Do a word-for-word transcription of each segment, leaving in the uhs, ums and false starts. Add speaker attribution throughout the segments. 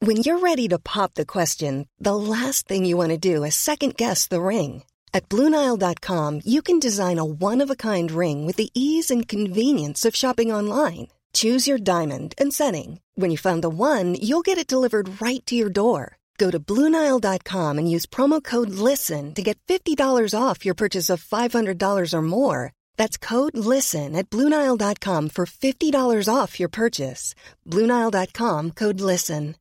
Speaker 1: When you're ready to pop the question, the last thing you want to do is second-guess the ring. At Blue Nile dot com, you can design a one-of-a-kind ring with the ease and convenience of shopping online. Choose your diamond and setting. When you find the one, you'll get it delivered right to your door. Go to Blue Nile dot com and use promo code LISTEN to get fifty dollars off your purchase of five hundred dollars or more. That's code LISTEN at Blue Nile dot com for fifty dollars off your purchase. Blue Nile dot com, code LISTEN.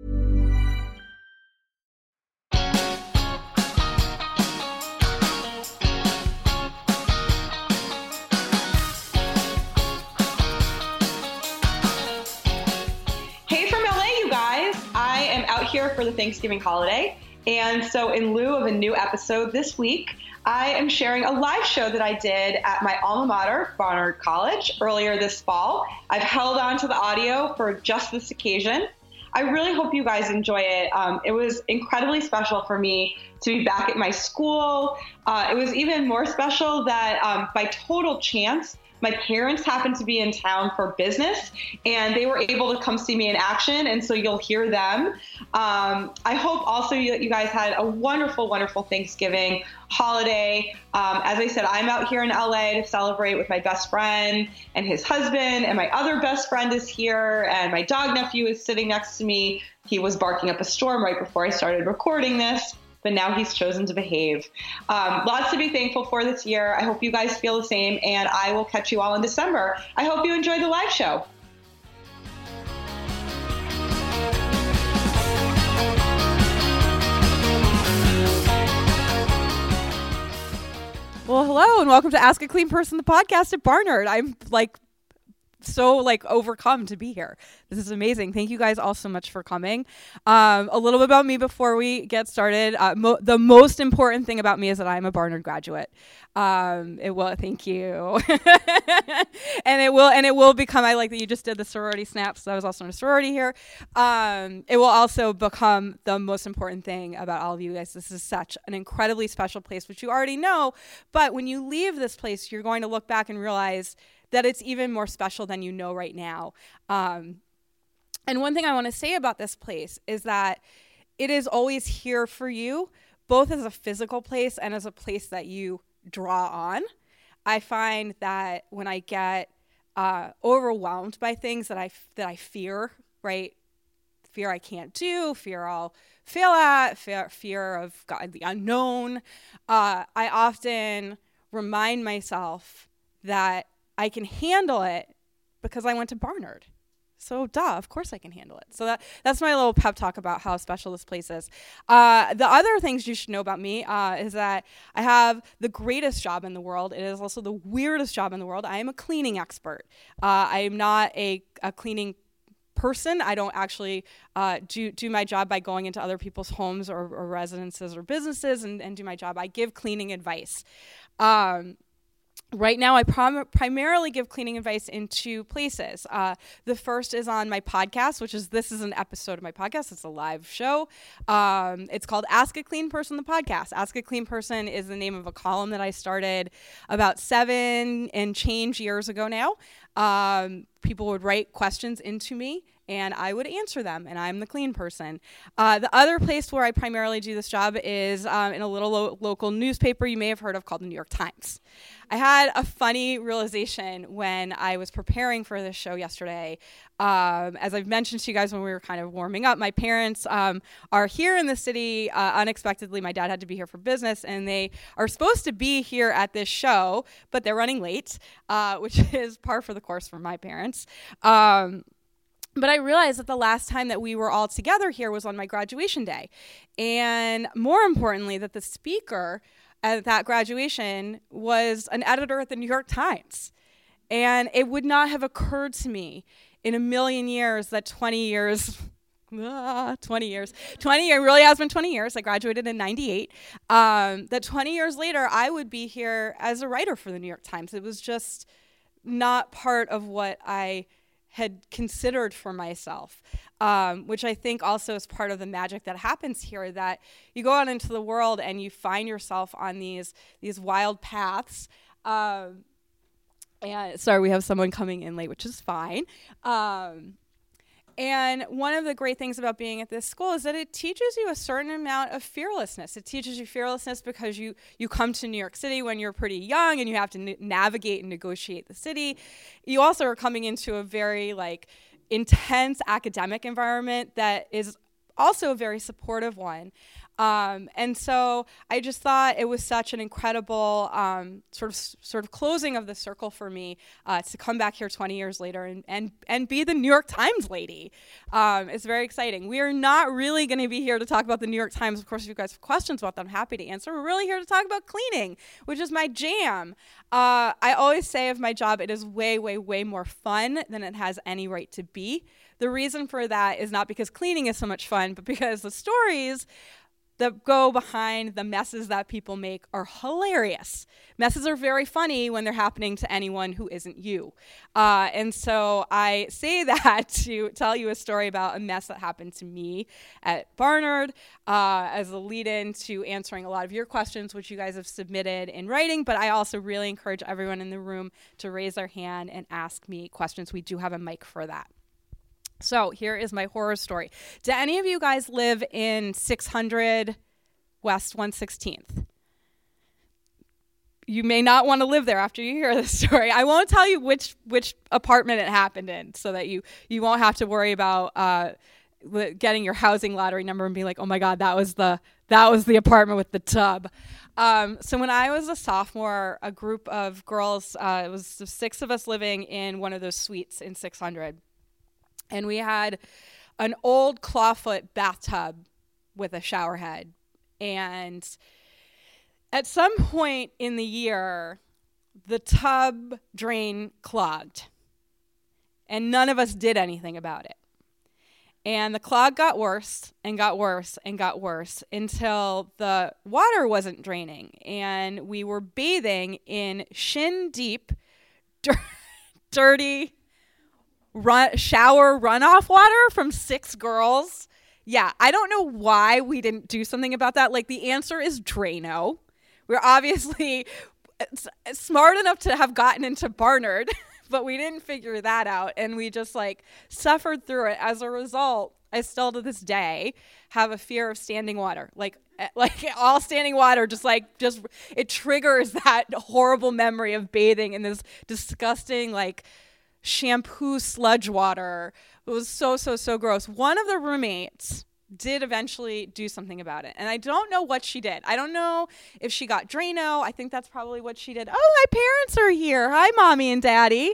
Speaker 2: Hey from L A, you guys. I am out here for the Thanksgiving holiday. And so in lieu of a new episode this week, I am sharing a live show that I did at my alma mater, Barnard College, earlier this fall. I've held on to the audio for just this occasion. I really hope you guys enjoy it. Um, it was incredibly special for me to be back at my school. Uh, it was even more special that um, by total chance, my parents happened to be in town for business, and they were able to come see me in action, and so you'll hear them. Um, I hope also you, you guys had a wonderful, wonderful Thanksgiving holiday. Um, as I said, I'm out here in L A to celebrate with my best friend and his husband, and my other best friend is here, and my dog nephew is sitting next to me. He was barking up a storm right before I started recording this, but now he's chosen to behave. Um, lots to be thankful for this year. I hope you guys feel the same, and I will catch you all in December. I hope you enjoy the live show.
Speaker 3: Well, hello, and welcome to Ask a Clean Person, the podcast at Barnard. I'm like so like overcome to be here. This is amazing. Thank you guys all so much for coming. Um, a little bit about me before we get started. Uh, mo- the most important thing about me is that I'm a Barnard graduate. Um, it will. Thank you. and it will. And it will become. I like that you just did the sorority snaps. So I was also in a sorority here. Um, it will also become the most important thing about all of you guys. This is such an incredibly special place, which you already know. But when you leave this place, you're going to look back and realize that it's even more special than you know right now. Um, and one thing I want to say about this place is that it is always here for you, both as a physical place and as a place that you draw on. I find that when I get uh, overwhelmed by things that I that I fear, right? Fear I can't do, fear I'll fail at, fear, fear of God, the unknown. Uh, I often remind myself that I can handle it because I went to Barnard. So duh, of course I can handle it. So that that's my little pep talk about how special this place is. Uh, the other things you should know about me uh, is that I have the greatest job in the world. It is also the weirdest job in the world. I am a cleaning expert. Uh, I am not a, a cleaning person. I don't actually uh, do, do my job by going into other people's homes or, or residences or businesses and, and do my job. I give cleaning advice. Um, Right now, I prom- primarily give cleaning advice in two places. Uh, the first is on my podcast, which is, this is an episode of my podcast. It's a live show. Um, it's called Ask a Clean Person, the podcast. Ask a Clean Person is the name of a column that I started about seven and change years ago now. Um, people would write questions into me, and I would answer them, and I'm the clean person. Uh, the other place where I primarily do this job is um, in a little lo- local newspaper you may have heard of called the New York Times. I had a funny realization when I was preparing for this show yesterday. Um, as I've mentioned to you guys when we were kind of warming up, my parents um, are here in the city uh, unexpectedly. My dad had to be here for business, and they are supposed to be here at this show, but they're running late, uh, which is par for the course for my parents. Um, But I realized that the last time that we were all together here was on my graduation day. And more importantly, that the speaker at that graduation was an editor at the New York Times. And it would not have occurred to me in a million years that twenty years, ah, twenty years, twenty years, really has been twenty years. I graduated in ninety-eight. Um, that twenty years later, I would be here as a writer for the New York Times. It was just not part of what I had considered for myself, um, which I think also is part of the magic that happens here, that you go out into the world and you find yourself on these these wild paths. Um, and sorry, we have someone coming in late, which is fine. Um, And one of the great things about being at this school is that it teaches you a certain amount of fearlessness. It teaches you fearlessness because you you come to New York City when you're pretty young and you have to n- navigate and negotiate the city. You also are coming into a very like intense academic environment that is also a very supportive one. Um, and so I just thought it was such an incredible um, sort of sort of closing of the circle for me uh, to come back here twenty years later and and, and be the New York Times lady. Um, it's very exciting. We are not really going to be here to talk about the New York Times. Of course, if you guys have questions about that, I'm happy to answer. We're really here to talk about cleaning, which is my jam. Uh, I always say of my job, it is way, way, way more fun than it has any right to be. The reason for that is not because cleaning is so much fun, but because the stories that go behind the messes that people make are hilarious. Messes are very funny when they're happening to anyone who isn't you. Uh, and so I say that to tell you a story about a mess that happened to me at Barnard uh, as a lead-in to answering a lot of your questions, which you guys have submitted in writing. But I also really encourage everyone in the room to raise their hand and ask me questions. We do have a mic for that. So here is my horror story. Do any of you guys live in six hundred West one sixteenth? You may not want to live there after you hear this story. I won't tell you which which apartment it happened in so that you, you won't have to worry about uh, getting your housing lottery number and being like, oh my God, that was the that was the apartment with the tub. Um, so when I was a sophomore, a group of girls, uh, it was six of us living in one of those suites in six hundred. And we had an old clawfoot bathtub with a shower head. And at some point in the year, the tub drain clogged. And none of us did anything about it. And the clog got worse and got worse and got worse until the water wasn't draining. And we were bathing in shin-deep, dir- dirty Run, shower runoff water from six girls. Yeah, I don't know why we didn't do something about that. Like, the answer is Drano. We're obviously smart enough to have gotten into Barnard, but we didn't figure that out. And we just, like, suffered through it. As a result, I still to this day have a fear of standing water. Like, like all standing water, just like, just, it triggers that horrible memory of bathing in this disgusting, like, shampoo sludge water. It was so, so, so gross. One of the roommates did eventually do something about it. And I don't know what she did. I don't know if she got Drano. I think that's probably what she did. Oh, my parents are here. Hi, Mommy and Daddy.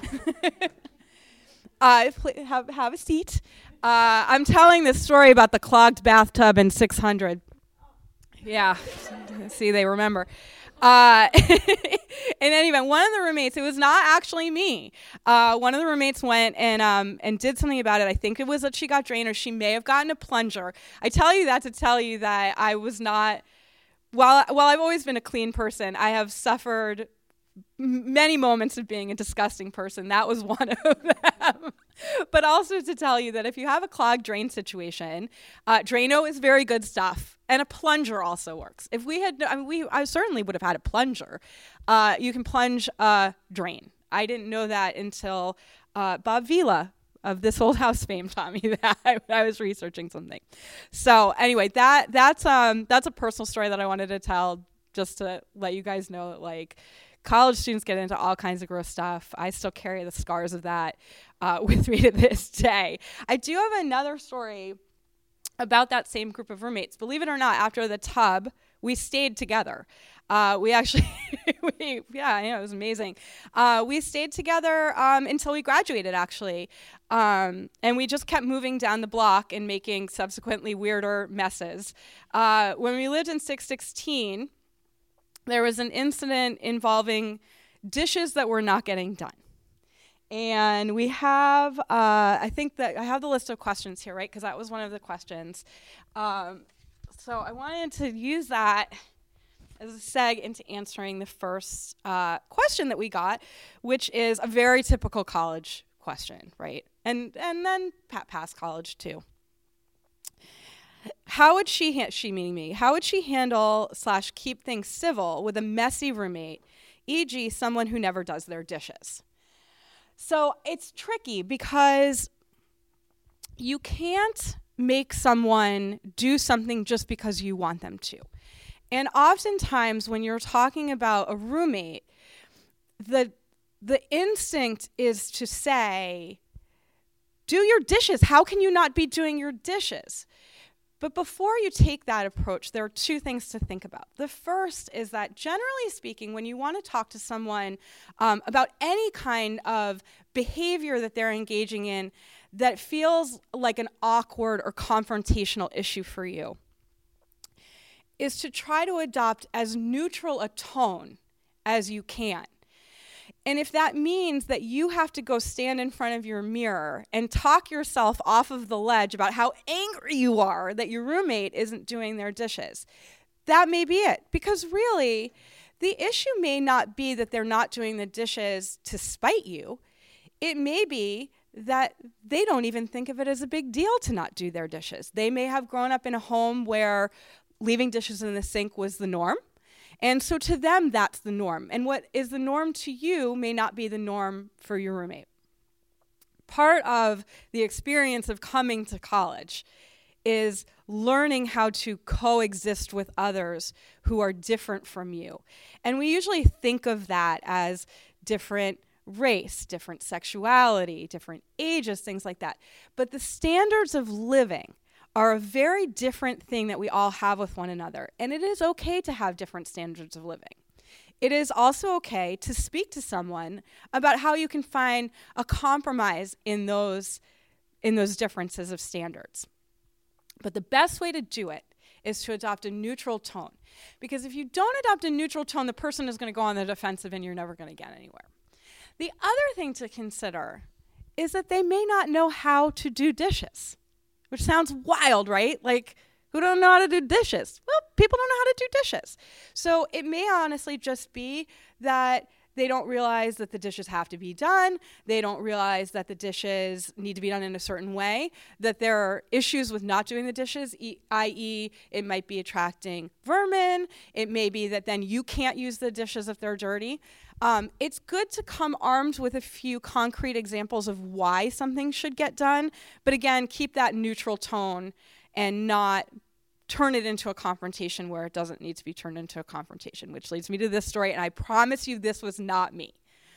Speaker 3: uh, have, have a seat. Uh, I'm telling this story about the clogged bathtub in six hundred. Yeah. See, they remember. Uh, in any event, one of the roommates, it was not actually me. Uh, one of the roommates went and um and did something about it. I think it was that she got drained, or she may have gotten a plunger. I tell you that to tell you that I was not, while, while I've always been a clean person, I have suffered many moments of being a disgusting person. That was one of them. But also to tell you that if you have a clogged drain situation, uh, Drano is very good stuff. And a plunger also works. If we had, I mean, we, I certainly would have had a plunger. Uh, you can plunge a drain. I didn't know that until uh, Bob Vila of This Old House fame taught me that I, I was researching something. So anyway, that that's um that's a personal story that I wanted to tell, just to let you guys know that, like, college students get into all kinds of gross stuff. I still carry the scars of that uh, with me to this day. I do have another story about that same group of roommates. Believe it or not, after the tub, we stayed together. Uh, we actually, we, yeah, you know, it was amazing. Uh, we stayed together um, until we graduated, actually. Um, and we just kept moving down the block and making subsequently weirder messes. Uh, when we lived in six sixteen, there was an incident involving dishes that were not getting done. And we have, uh, I think that I have the list of questions here, right? Because that was one of the questions. Um, so I wanted to use that as a seg into answering the first uh, question that we got, which is a very typical college question, right? And and then past college too. How would she, ha- she meaning me, how would she handle slash keep things civil with a messy roommate, for example someone who never does their dishes? So it's tricky because you can't make someone do something just because you want them to. And oftentimes when you're talking about a roommate, the the instinct is to say, do your dishes. How can you not be doing your dishes? But before you take that approach, there are two things to think about. The first is that generally speaking, when you want to talk to someone um, about any kind of behavior that they're engaging in that feels like an awkward or confrontational issue for you, is to try to adopt as neutral a tone as you can. And if that means that you have to go stand in front of your mirror and talk yourself off of the ledge about how angry you are that your roommate isn't doing their dishes, that may be it. Because really, the issue may not be that they're not doing the dishes to spite you. It may be that they don't even think of it as a big deal to not do their dishes. They may have grown up in a home where leaving dishes in the sink was the norm. And so to them, that's the norm. And what is the norm to you may not be the norm for your roommate. Part of the experience of coming to college is learning how to coexist with others who are different from you. And we usually think of that as different race, different sexuality, different ages, things like that. But the standards of living are a very different thing that we all have with one another. And it is okay to have different standards of living. It is also okay to speak to someone about how you can find a compromise in those, in those differences of standards. But the best way to do it is to adopt a neutral tone. Because if you don't adopt a neutral tone, the person is going to go on the defensive and you're never going to get anywhere. The other thing to consider is that they may not know how to do dishes. Which sounds wild, right? Like, who don't know how to do dishes? Well, people don't know how to do dishes. So it may honestly just be that they don't realize that the dishes have to be done. They don't realize that the dishes need to be done in a certain way, that there are issues with not doing the dishes, that is it might be attracting vermin. It may be that then you can't use the dishes if they're dirty. Um, it's good to come armed with a few concrete examples of why something should get done. But again, keep that neutral tone and not turn it into a confrontation where it doesn't need to be turned into a confrontation, which leads me to this story. And I promise you this was not me.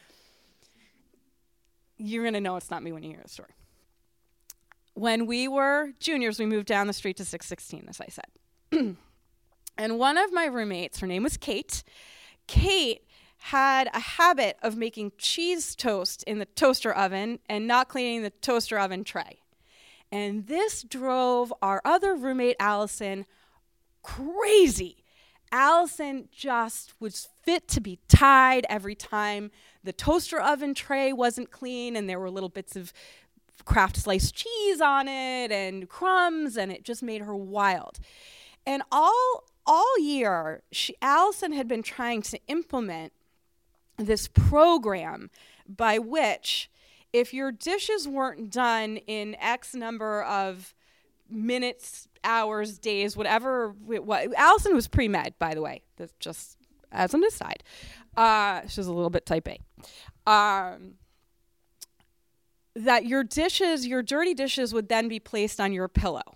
Speaker 3: You're going to know it's not me when you hear the story. When we were juniors, we moved down the street to six sixteen, as I said. And one of my roommates, her name was Kate. Kate had a habit of making cheese toast in the toaster oven and not cleaning the toaster oven tray. And this drove our other roommate, Allison, crazy. Allison just was fit to be tied every time the toaster oven tray wasn't clean and there were little bits of Kraft sliced cheese on it and crumbs, and it just made her wild. And all all year, she, Allison had been trying to implement this program by which if your dishes weren't done in X number of minutes, hours, days, whatever it was. Allison was pre-med, by the way, that's just as an aside. Uh, she was a little bit type A. Um, that your dishes, your dirty dishes would then be placed on your pillow.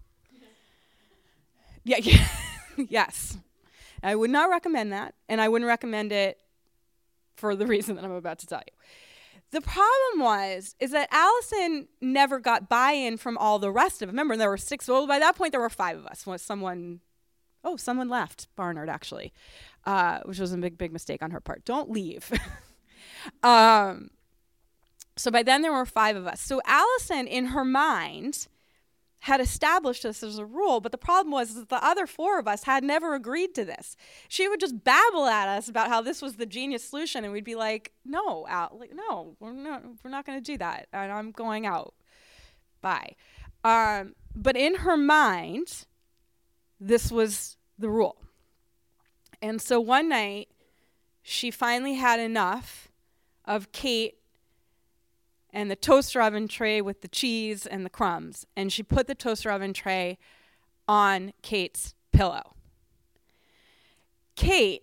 Speaker 3: Yeah, yeah. Yes. I would not recommend that, and I wouldn't recommend it for the reason that I'm about to tell you. The problem was, is that Allison never got buy-in from all the rest of them. Remember, there were six, well, by that point, there were five of us. Was someone, oh, someone left, Barnard, actually, uh, which was a big, big mistake on her part. Don't leave. um, so by then, there were five of us. So Allison, in her mind, had established this as a rule, but the problem was that the other four of us had never agreed to this. She would just babble at us about how this was the genius solution, and we'd be like, no, Al, like, no, we're not, we're not going to do that, and I'm going out. Bye. Um, but in her mind, this was the rule. And so one night, she finally had enough of Kate and the toaster oven tray with the cheese and the crumbs. And she put the toaster oven tray on Kate's pillow. Kate,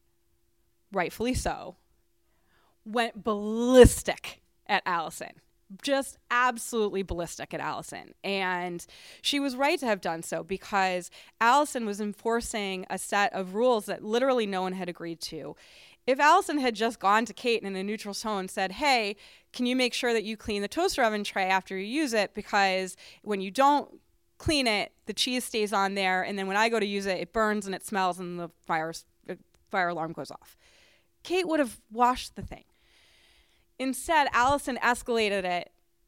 Speaker 3: rightfully so, went ballistic at Allison. just absolutely ballistic at Allison. And she was right to have done so, because Allison was enforcing a set of rules that literally no one had agreed to. If Allison had just gone to Kate in a neutral tone and said, hey, can you make sure that you clean the toaster oven tray after you use it, because when you don't clean it, the cheese stays on there, and then when I go to use it, it burns and it smells and the fire, fire alarm goes off. Kate would have washed the thing. Instead, Allison escalated it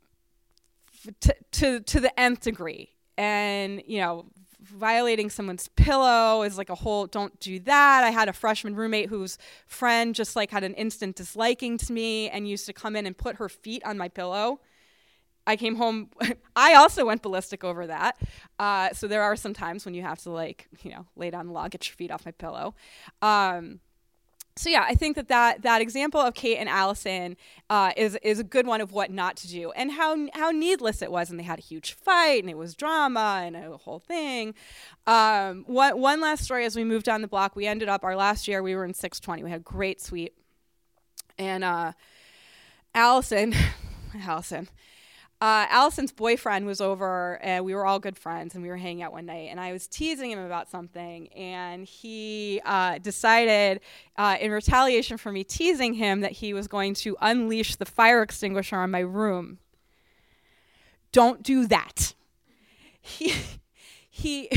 Speaker 3: to, to to the nth degree, and you know, violating someone's pillow is like a whole. Don't do that. I had a freshman roommate whose friend just like had an instant disliking to me and used to come in and put her feet on my pillow. I came home. I also went ballistic over that. Uh, so there are some times when you have to like you know lay down the law, get your feet off my pillow. Um, So yeah, I think that that, that example of Kate and Allison uh, is is a good one of what not to do, and how how needless it was, and they had a huge fight, and it was drama and a whole thing. Um, one one last story: as we moved down the block, we ended up our last year we were in six twenty. We had a great suite, and uh, Allison, Allison. Uh, Allison's boyfriend was over, and we were all good friends, and we were hanging out one night, and I was teasing him about something, and he uh, decided, uh, in retaliation for me teasing him, that he was going to unleash the fire extinguisher on my room. Don't do that. He, he,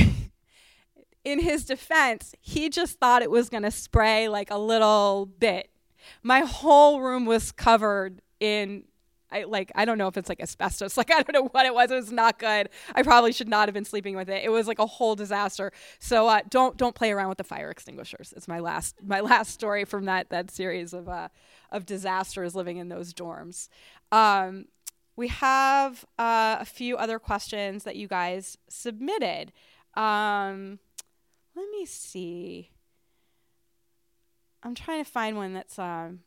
Speaker 3: in his defense, he just thought it was going to spray like a little bit. My whole room was covered in I like I don't know if it's like asbestos. Like I don't know what it was. It was not good. I probably should not have been sleeping with it. It was like a whole disaster. So uh, don't don't play around with the fire extinguishers. It's my last my last story from that that series of uh, of disasters living in those dorms. Um, we have uh, a few other questions that you guys submitted. Um, let me see. I'm trying to find one that's. Um,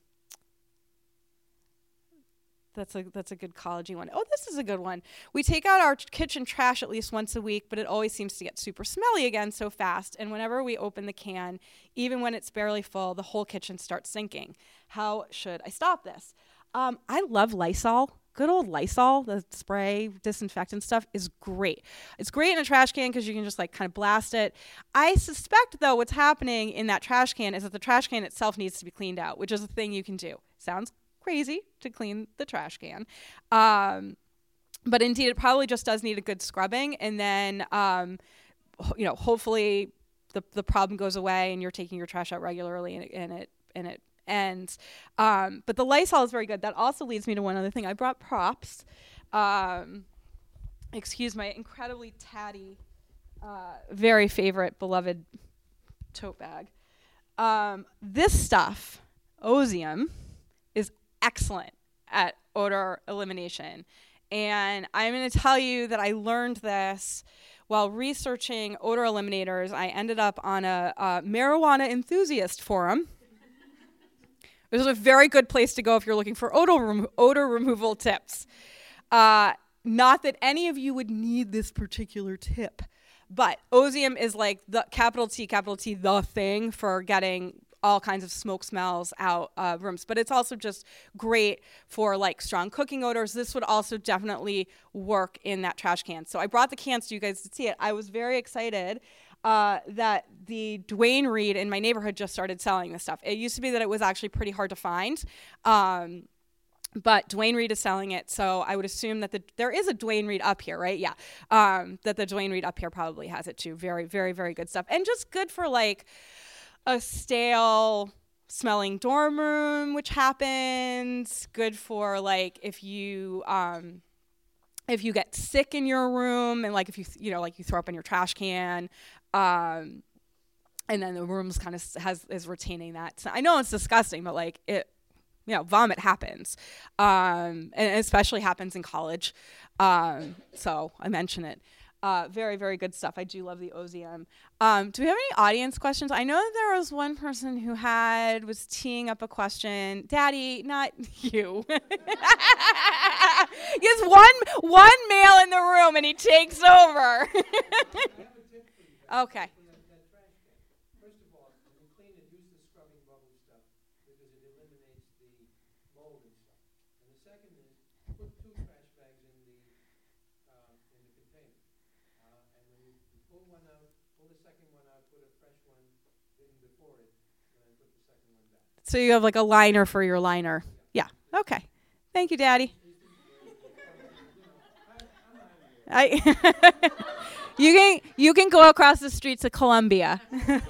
Speaker 3: That's a that's a good college-y one. Oh, this is a good one. We take out our kitchen trash at least once a week, but it always seems to get super smelly again so fast. And whenever we open the can, even when it's barely full, the whole kitchen starts sinking. How should I stop this? Um, I love Lysol. Good old Lysol, the spray disinfectant stuff, is great. It's great in a trash can because you can just like kind of blast it. I suspect, though, what's happening in that trash can is that the trash can itself needs to be cleaned out, which is a thing you can do. Sounds crazy to clean the trash can. Um, but indeed, it probably just does need a good scrubbing. And then, um, ho- you know, hopefully the, the problem goes away and you're taking your trash out regularly and it, and it, and it ends. Um, but the Lysol is very good. That also leads me to one other thing. I brought props. Um, excuse my incredibly tatty, uh, very favorite, beloved tote bag. Um, this stuff, Ozium, is excellent at odor elimination. And I'm going to tell you that I learned this while researching odor eliminators. I ended up on a, a marijuana enthusiast forum. This is a very good place to go if you're looking for odor, remo- odor removal tips. Uh, not that any of you would need this particular tip, but Ozium is like the capital T, capital T, the thing for getting all kinds of smoke smells out of uh, rooms. But it's also just great for like strong cooking odors. This would also definitely work in that trash can. So I brought the cans so you guys could see it. I was very excited uh, that the Duane Reade in my neighborhood just started selling this stuff. It used to be that it was actually pretty hard to find. Um, But Duane Reade is selling it, so I would assume that the there is a Duane Reade up here, right? Yeah, um, that the Duane Reade up here probably has it too. Very, very, very good stuff, and just good for like a stale smelling dorm room, which happens. Good for like if you um, if you get sick in your room, and like if you you know like you throw up in your trash can. Um, and then the room's kind of has is retaining that. So I know it's disgusting, but like it. You know, vomit happens, um, and it especially happens in college. Um, so I mention it. Uh, very, very good stuff. I do love the Ozium. Um, do we have any audience questions? I know that there was one person who had was teeing up a question. Daddy, not you. Yes, one one male in the room, and he takes over. Okay.
Speaker 4: second one out, put a fresh one in before it, and I put the second one back.
Speaker 3: So you have like a liner for your liner. Yeah. Okay. Thank you, Daddy. I you can you can go across the streets of Columbia. um,
Speaker 4: no,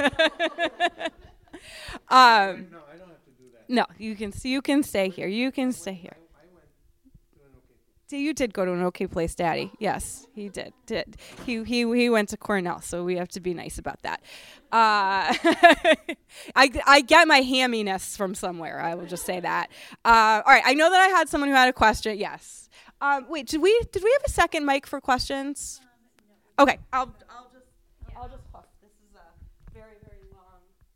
Speaker 4: I don't have to do that.
Speaker 3: No, you can you can stay here. You can stay here.
Speaker 4: I went to an okay place.
Speaker 3: So you did go to an okay place, Daddy. Yes, he did. Did he? He he went to Cornell, so we have to be nice about that. Uh, I I get my hamminess from somewhere. I will just say that. Uh, all right. I know that I had someone who had a question. Yes. Um, wait. Did we did we have a second mic for questions? Okay. I'll I'll just I'll just huff. This is a very very long.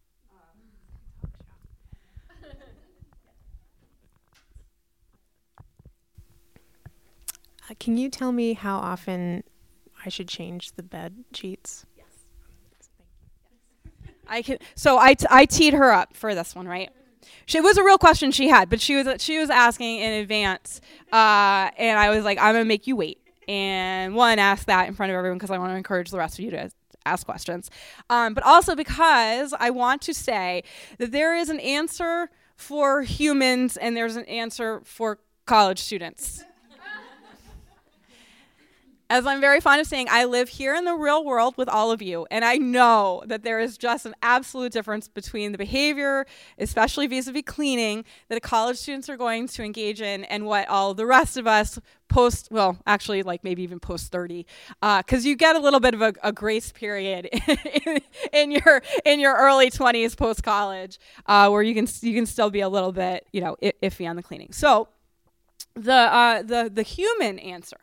Speaker 5: Uh, can you tell me how often I should change the bed sheets?
Speaker 3: Yes. I can. So I, t- I teed her up for this one, right? She, it was a real question she had, but she was she was asking in advance, uh, and I was like, I'm gonna make you wait. And one, ask that in front of everyone because I want to encourage the rest of you to ask questions, um, but also because I want to say that there is an answer for humans and there's an answer for college students. As I'm very fond of saying, I live here in the real world with all of you, and I know that there is just an absolute difference between the behavior, especially vis-a-vis cleaning, that college students are going to engage in and what all the rest of us post, well, actually, like maybe even post thirty, because uh, you get a little bit of a, a grace period in, in your in your early twenties post-college, uh, where you can you can still be a little bit, you know, iffy on the cleaning. So the uh, the the human answer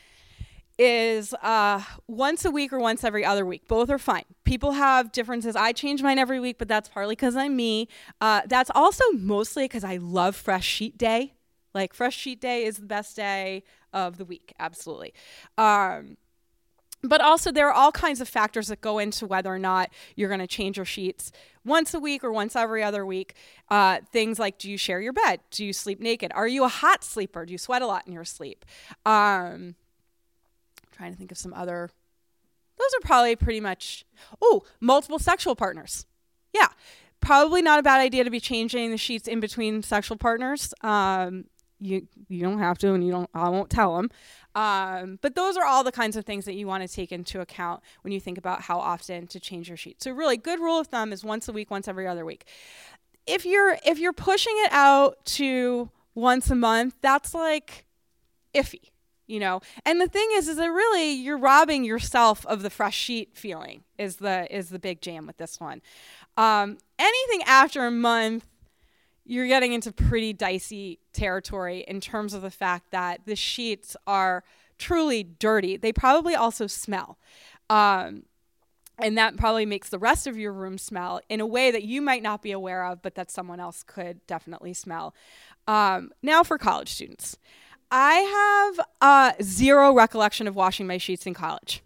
Speaker 3: is uh, once a week or once every other week. Both are fine. People have differences. I change mine every week, but that's partly because I'm me. Uh, that's also mostly because I love fresh sheet day. Like, fresh sheet day is the best day of the week, absolutely. Um, but also there are all kinds of factors that go into whether or not you're going to change your sheets once a week or once every other week. Uh, things like, do you share your bed? Do you sleep naked? Are you a hot sleeper? Do you sweat a lot in your sleep? Um... Trying to think of some other, those are probably pretty much, oh, multiple sexual partners. Yeah, probably not a bad idea to be changing the sheets in between sexual partners. Um, you you don't have to, and you don't. I won't tell them. Um, but those are all the kinds of things that you want to take into account when you think about how often to change your sheets. So really, good rule of thumb is once a week, once every other week. If you're if you're pushing it out to once a month, that's like iffy. You know, and the thing is, is that really you're robbing yourself of the fresh sheet feeling is the is the big jam with this one. Um, anything after a month, you're getting into pretty dicey territory in terms of the fact that the sheets are truly dirty. They probably also smell. Um, and that probably makes the rest of your room smell in a way that you might not be aware of, but that someone else could definitely smell. Um, now for college students. I have uh, zero recollection of washing my sheets in college.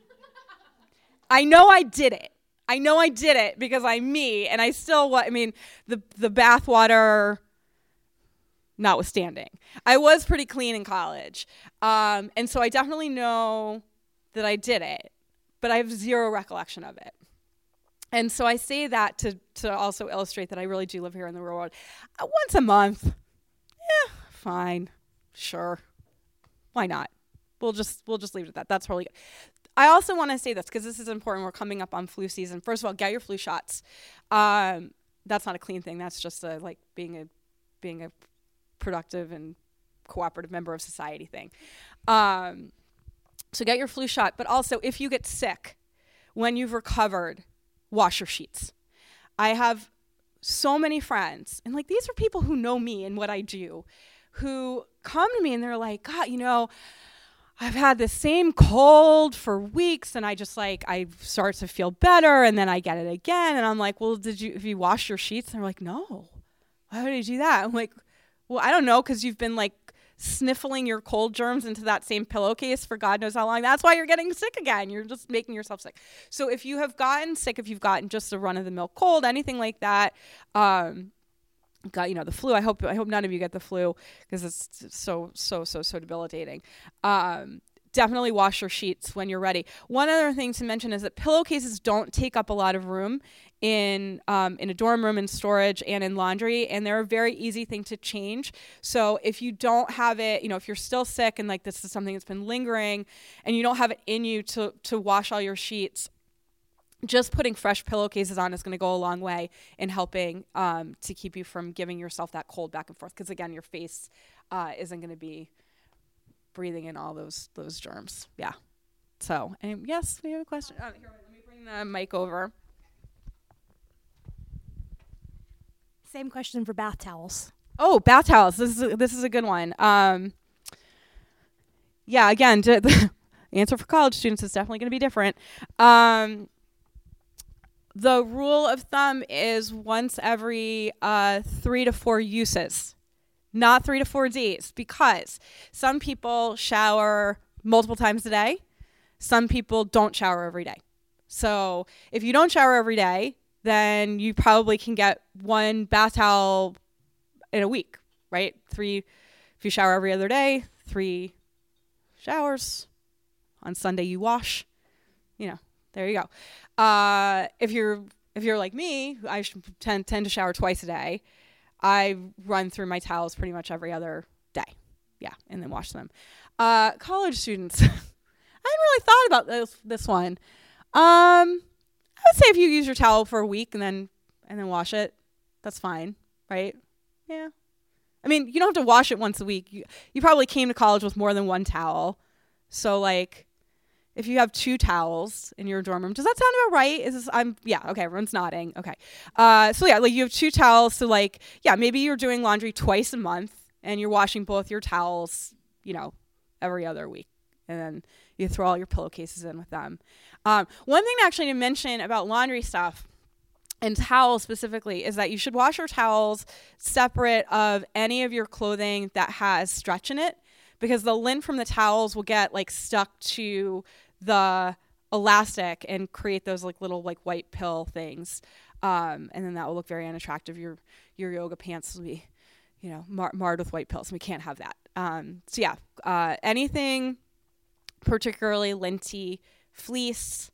Speaker 3: I know I did it. I know I did it because I'm me, and I still, I mean, the the bath water notwithstanding. I was pretty clean in college, um, and so I definitely know that I did it, but I have zero recollection of it. And so I say that to, to also illustrate that I really do live here in the real world. Uh, once a month, yeah, fine. Sure. Why not? We'll just we'll just leave it at that. That's probably good. I also want to say this because this is important. We're coming up on flu season. First of all, get your flu shots. Um, that's not a clean thing. That's just a, like being a being a productive and cooperative member of society thing. Um, so get your flu shot. But also, if you get sick, when you've recovered, wash your sheets. I have so many friends, and like these are people who know me and what I do, who come to me and they're like, God, you know, I've had the same cold for weeks and I just like, I start to feel better and then I get it again. And I'm like, well, did you, have you washed your sheets? And they're like, no, why would you do that? I'm like, well, I don't know. Cause you've been like sniffling your cold germs into that same pillowcase for God knows how long. That's why you're getting sick again. You're just making yourself sick. So if you have gotten sick, if you've gotten just a run of the mill cold, anything like that, um, got, you know, the flu. I hope, I hope none of you get the flu because it's so, so, so, so debilitating. Um, definitely wash your sheets when you're ready. One other thing to mention is that pillowcases don't take up a lot of room in um, in a dorm room, in storage, and in laundry, and they're a very easy thing to change. So if you don't have it, you know, if you're still sick and like this is something that's been lingering and you don't have it in you to to wash all your sheets, just putting fresh pillowcases on is going to go a long way in helping um, to keep you from giving yourself that cold back and forth. Because again, your face uh, isn't going to be breathing in all those those germs. Yeah. So, and yes, we have a question. Oh, here, let me bring the mic over.
Speaker 6: Same question for bath towels.
Speaker 3: Oh, bath towels. This is a, this is a good one. Um, yeah. Again, to, the answer for college students is definitely going to be different. Um, the rule of thumb is once every uh, three to four uses. Not three to four days, because some people shower multiple times a day. Some people don't shower every day. So if you don't shower every day, then you probably can get one bath towel in a week, right? Three, if you shower every other day, three showers. On Sunday you wash. You know, there you go. Uh, if you're if you're like me, I tend tend to shower twice a day. I run through my towels pretty much every other day. Yeah, and then wash them. Uh, college students. I hadn't really thought about this this one. Um, I would say if you use your towel for a week and then and then wash it, that's fine, right? Yeah. I mean, you don't have to wash it once a week. You, you probably came to college with more than one towel. So, like, if you have two towels in your dorm room, does that sound about right? Is this, I'm, yeah, okay, everyone's nodding. Okay. Uh, so yeah, like you have two towels. So like, yeah, maybe you're doing laundry twice a month and you're washing both your towels, you know, every other week. And then you throw all your pillowcases in with them. Um, one thing actually to mention about laundry stuff and towels specifically is that you should wash your towels separate of any of your clothing that has stretch in it, because the lint from the towels will get like stuck to the elastic and create those like little like white pill things. Um, and then that will look very unattractive. Your your yoga pants will be, you know, mar- marred with white pills. And we can't have that. Um, so yeah, uh, anything particularly linty, fleece,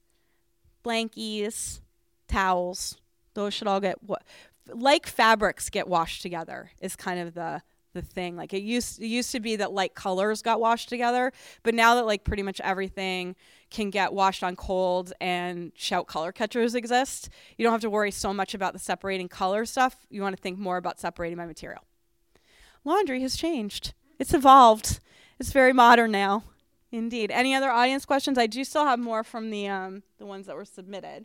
Speaker 3: blankies, towels, those should all get, wa- like fabrics get washed together is kind of the the thing. Like it used it used to be that like colors got washed together, but now that like pretty much everything can get washed on cold and Shout color catchers exist, you don't have to worry so much about the separating color stuff. You want to think more about separating by material. Laundry has changed. It's evolved. It's very modern now. Indeed. Any other audience questions? I do still have more from the um the ones that were submitted.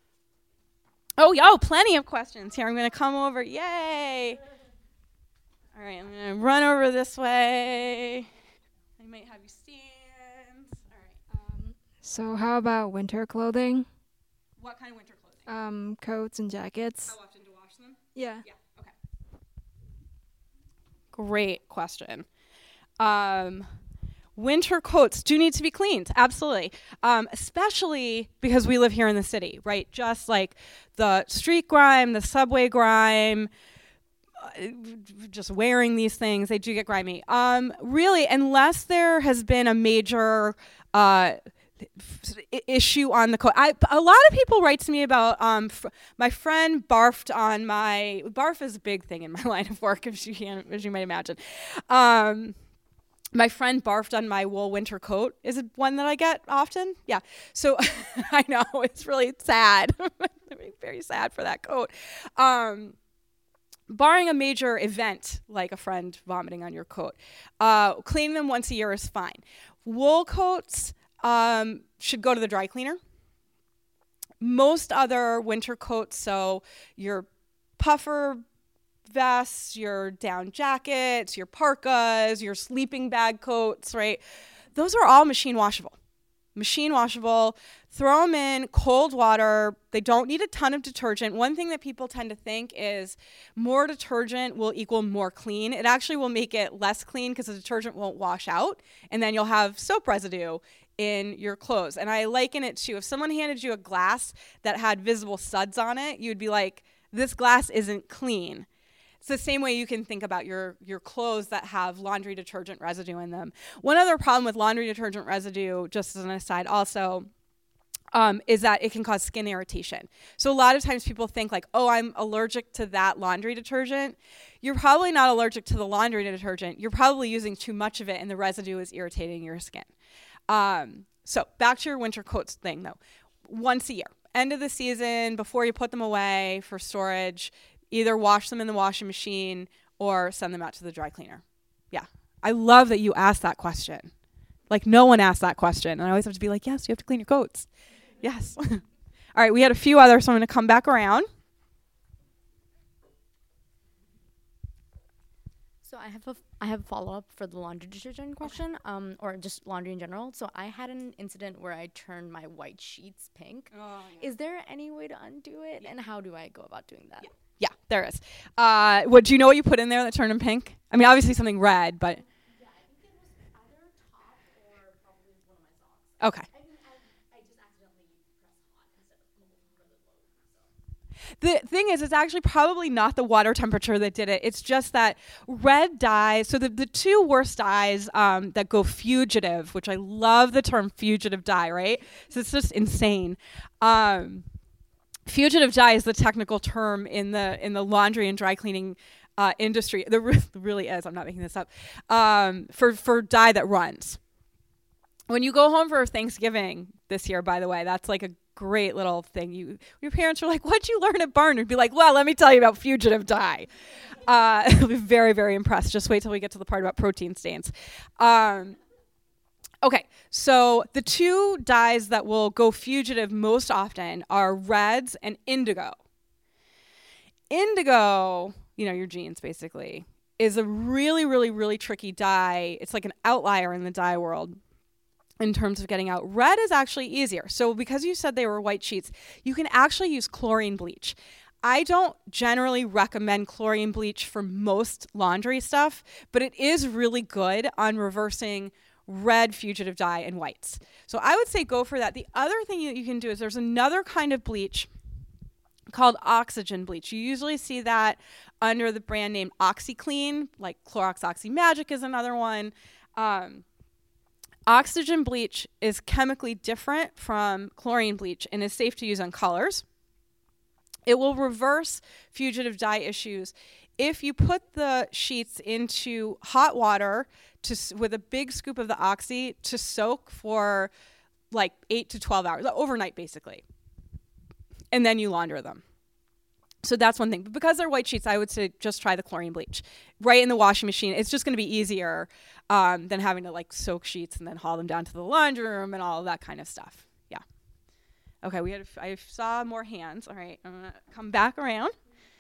Speaker 3: Oh, yo, plenty of questions here. I'm going to come over. Yay. All right, I'm going to run over this way. I might have you stand. All right.
Speaker 7: Um, so how about winter clothing?
Speaker 3: What kind of winter clothing?
Speaker 7: Um, coats and jackets.
Speaker 3: How often to wash them?
Speaker 7: Yeah.
Speaker 3: Yeah, okay. Great question. Um, winter coats do need to be cleaned, absolutely. Um, especially because we live here in the city, right? Just like the street grime, the subway grime, just wearing these things, they do get grimy. Um, really, unless there has been a major uh, issue on the coat. I, a lot of people write to me about um, f- my friend barfed on my, barf is a big thing in my line of work, as you, can, as you might imagine. Um, my friend barfed on my wool winter coat is it one that I get often? Yeah. So I know it's really sad. Very sad for that coat. Um, Barring a major event, like a friend vomiting on your coat, uh, cleaning them once a year is fine. Wool coats um, should go to the dry cleaner. Most other winter coats, so your puffer vests, your down jackets, your parkas, your sleeping bag coats, right? Those are all machine washable. Machine washable, throw them in cold water. They don't need a ton of detergent. One thing that people tend to think is more detergent will equal more clean. It actually will make it less clean because the detergent won't wash out, and then you'll have soap residue in your clothes. And I liken it to if someone handed you a glass that had visible suds on it, you'd be like, this glass isn't clean. It's the same way you can think about your, your clothes that have laundry detergent residue in them. One other problem with laundry detergent residue, just as an aside also, um, is that it can cause skin irritation. So a lot of times people think like, oh, I'm allergic to that laundry detergent. You're probably not allergic to the laundry detergent. You're probably using too much of it and the residue is irritating your skin. Um, so back to your winter coats thing though. Once a year, end of the season, before you put them away for storage, either wash them in the washing machine or send them out to the dry cleaner. Yeah. I love that you asked that question. Like no one asked that question. And I always have to be like, yes, you have to clean your coats. Yes. All right. We had a few others, so I'm going to come back around.
Speaker 8: So I have a I have a follow up for the laundry detergent question, um, or just laundry in general. So I had an incident where I turned my white sheets pink. Oh, yeah. Is there any way to undo it, yeah. and how do I go about doing that?
Speaker 3: Yeah, yeah there is. Uh, what do you know what you put in there that turned them pink? I mean, obviously something red, but
Speaker 8: yeah, I think it was either top or probably one of my socks.
Speaker 3: Okay. The thing is, it's actually probably not the water temperature that did it. It's just that red dye. So the, the two worst dyes um, that go fugitive, which I love the term fugitive dye, right? So it's just insane. Um, fugitive dye is the technical term in the in the laundry and dry cleaning uh, industry. There re- really is. I'm not making this up. Um, for for dye that runs. When you go home for Thanksgiving this year, by the way, that's like a great little thing. You, your parents are like, what'd you learn at Barnard? Be like, well, let me tell you about fugitive dye. Uh, I'll be very, very impressed. Just wait till we get to the part about protein stains. Um, okay, so the two dyes that will go fugitive most often are reds and indigo. Indigo, you know, your jeans basically, is a really, really, really tricky dye. It's like an outlier in the dye world in terms of getting out. Red is actually easier. So because you said they were white sheets, you can actually use chlorine bleach. I don't generally recommend chlorine bleach for most laundry stuff, but it is really good on reversing red fugitive dye and whites. So I would say go for that. The other thing that you can do is there's another kind of bleach called oxygen bleach. You usually see that under the brand name OxiClean, like Clorox OxyMagic is another one. Um, Oxygen bleach is chemically different from chlorine bleach and is safe to use on colors. It will reverse fugitive dye issues if you put the sheets into hot water to with a big scoop of the oxy to soak for like eight to twelve hours, overnight basically, and then you launder them. So that's one thing. But because they're white sheets, I would say just try the chlorine bleach right in the washing machine. It's just going to be easier um, than having to like soak sheets and then haul them down to the laundry room and all of that kind of stuff. Yeah. Okay, we had. I saw more hands. All right, I'm gonna come back around.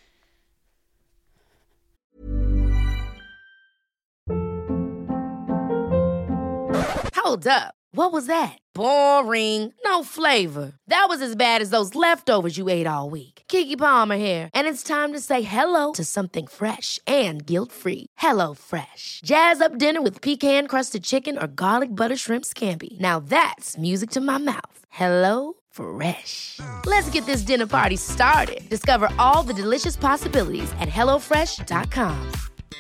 Speaker 9: Hold up. What was that? Boring. No flavor. That was as bad as those leftovers you ate all week. Keke Palmer here, and it's time to say hello to something fresh and guilt-free. Hello Fresh. Jazz up dinner with pecan-crusted chicken or garlic butter shrimp scampi. Now that's music to my mouth. Hello Fresh. Let's get this dinner party started. Discover all the delicious possibilities at hello fresh dot com.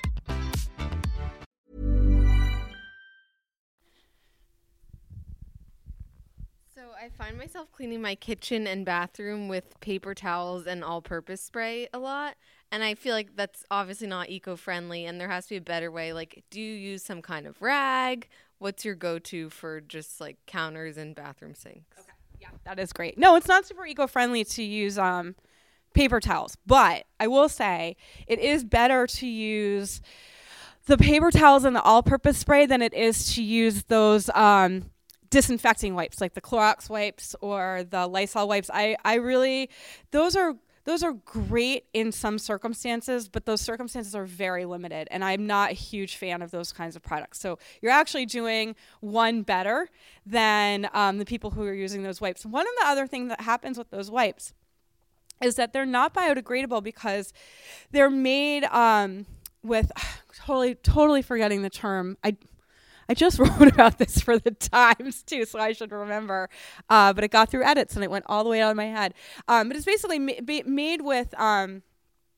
Speaker 10: I find myself cleaning my kitchen and bathroom with paper towels and all-purpose spray a lot, and I feel like that's obviously not eco-friendly, and there has to be a better way. Like, do you use some kind of rag? What's your go-to for just, like, counters and bathroom sinks?
Speaker 3: Okay, yeah, that is great. No, it's not super eco-friendly to use um, paper towels, but I will say it is better to use the paper towels and the all-purpose spray than it is to use those um, – disinfecting wipes like the Clorox wipes or the Lysol wipes. I, I really, those are those are great in some circumstances, but those circumstances are very limited, and I'm not a huge fan of those kinds of products. So you're actually doing one better than um, the people who are using those wipes. One of the other things that happens with those wipes is that they're not biodegradable because they're made um, with, totally, totally forgetting the term. I I just wrote about this for the Times, too, so I should remember. Uh, but it got through edits, and it went all the way out of my head. Um, but it's basically ma- ba- made with um,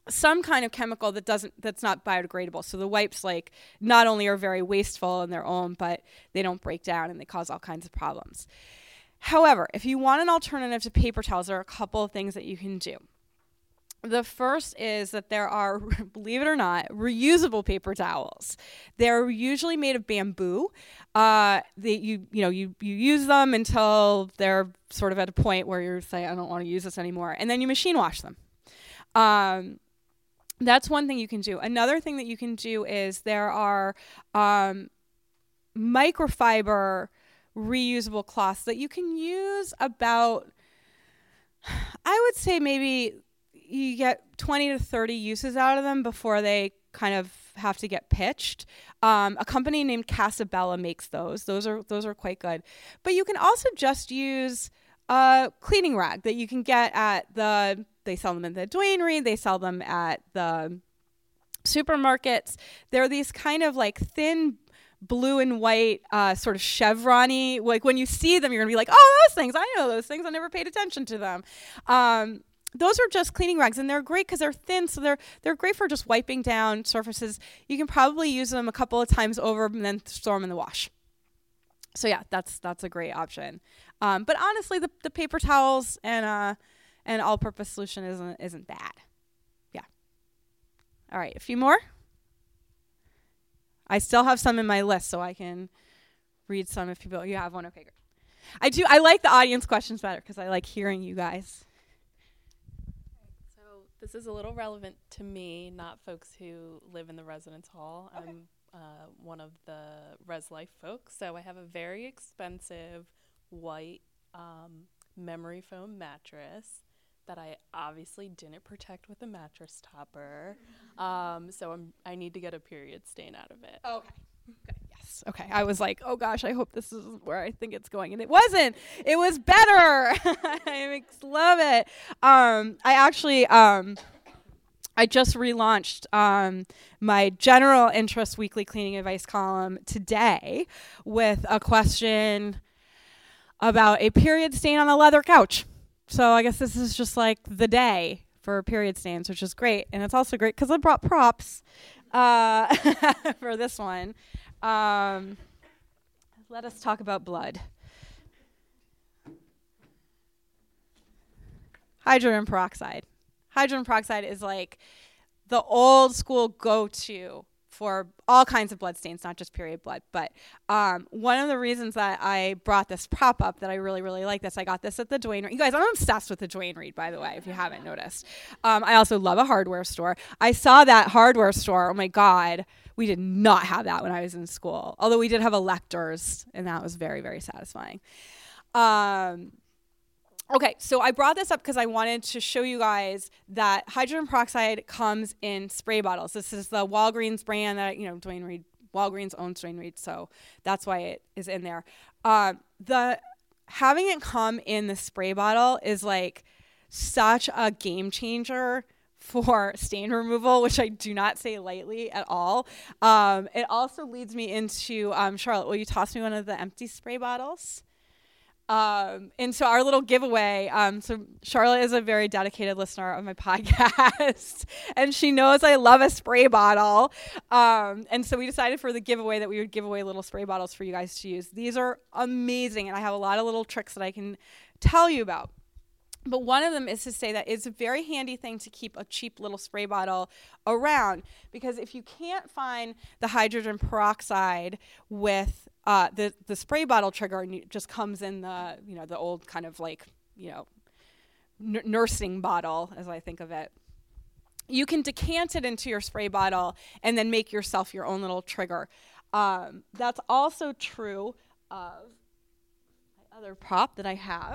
Speaker 3: some kind of chemical that doesn't that's not biodegradable. So the wipes like not only are very wasteful in their own, but they don't break down and they cause all kinds of problems. However, if you want an alternative to paper towels, there are a couple of things that you can do. The first is that there are, believe it or not, reusable paper towels. They're usually made of bamboo. Uh, they, you you know you you use them until they're sort of at a point where you're saying, I don't want to use this anymore, and then you machine wash them. Um, that's one thing you can do. Another thing that you can do is there are um, microfiber reusable cloths that you can use about, I would say maybe you get twenty to thirty uses out of them before they kind of have to get pitched. Um, a company named Casabella makes those. Those are those are quite good. But you can also just use a cleaning rag that you can get at the, they sell them in the Duane Reade, they sell them at the supermarkets. They're these kind of like thin blue and white uh, sort of chevron-y. Like when you see them, you're going to be like, oh, those things. I know those things. I never paid attention to them. Um, Those are just cleaning rags, and they're great because they're thin, so they're they're great for just wiping down surfaces. You can probably use them a couple of times over and then throw them in the wash. So yeah, that's that's a great option. Um, but honestly, the, the paper towels and uh and all-purpose solution isn't isn't bad. Yeah. All right, a few more. I still have some in my list, so I can read some if people you have one. Okay, great. I do. I like the audience questions better because I like hearing you guys.
Speaker 11: This is a little relevant to me, not folks who live in the residence hall. Okay. I'm uh, one of the Res Life folks, so I have a very expensive white um, memory foam mattress that I obviously didn't protect with a mattress topper. Um, so I'm, I need to get a period stain out of it.
Speaker 3: Okay. Okay. Yes. Okay. I was like, oh gosh, I hope this is where I think it's going, and it wasn't. It was better. I love it. Um, I actually, um, I just relaunched um, my general interest weekly cleaning advice column today with a question about a period stain on a leather couch. So I guess this is just like the day for period stains, which is great, and it's also great because I brought props uh, for this one. Um, let us talk about blood. Hydrogen peroxide. Hydrogen peroxide is like the old school go-to for all kinds of blood stains, not just period blood. But um, one of the reasons that I brought this prop up that I really, really like this, I got this at the Duane Reade. You guys, I'm obsessed with the Duane Reade, by the way, if you haven't noticed. Um, I also love a hardware store. I saw that hardware store. Oh, my God. We did not have that when I was in school, although we did have electors, and that was very, very satisfying. Um, okay, so I brought this up because I wanted to show you guys that hydrogen peroxide comes in spray bottles. This is the Walgreens brand that, you know, Duane Reade, Walgreens owns Duane Reade, so that's why it is in there. Uh, the having it come in the spray bottle is like such a game changer for stain removal, which I do not say lightly at all. Um, it also leads me into, um, Charlotte, will you toss me one of the empty spray bottles? Um, and so our little giveaway, um, so Charlotte is a very dedicated listener of my podcast, and she knows I love a spray bottle. Um, and so we decided for the giveaway that we would give away little spray bottles for you guys to use. These are amazing, and I have a lot of little tricks that I can tell you about. But one of them is to say that it's a very handy thing to keep a cheap little spray bottle around, because if you can't find the hydrogen peroxide with uh, the the spray bottle trigger, and it just comes in the you know the old kind of like you know n- nursing bottle, as I think of it, you can decant it into your spray bottle and then make yourself your own little trigger. Um, that's also true of my other prop that I have.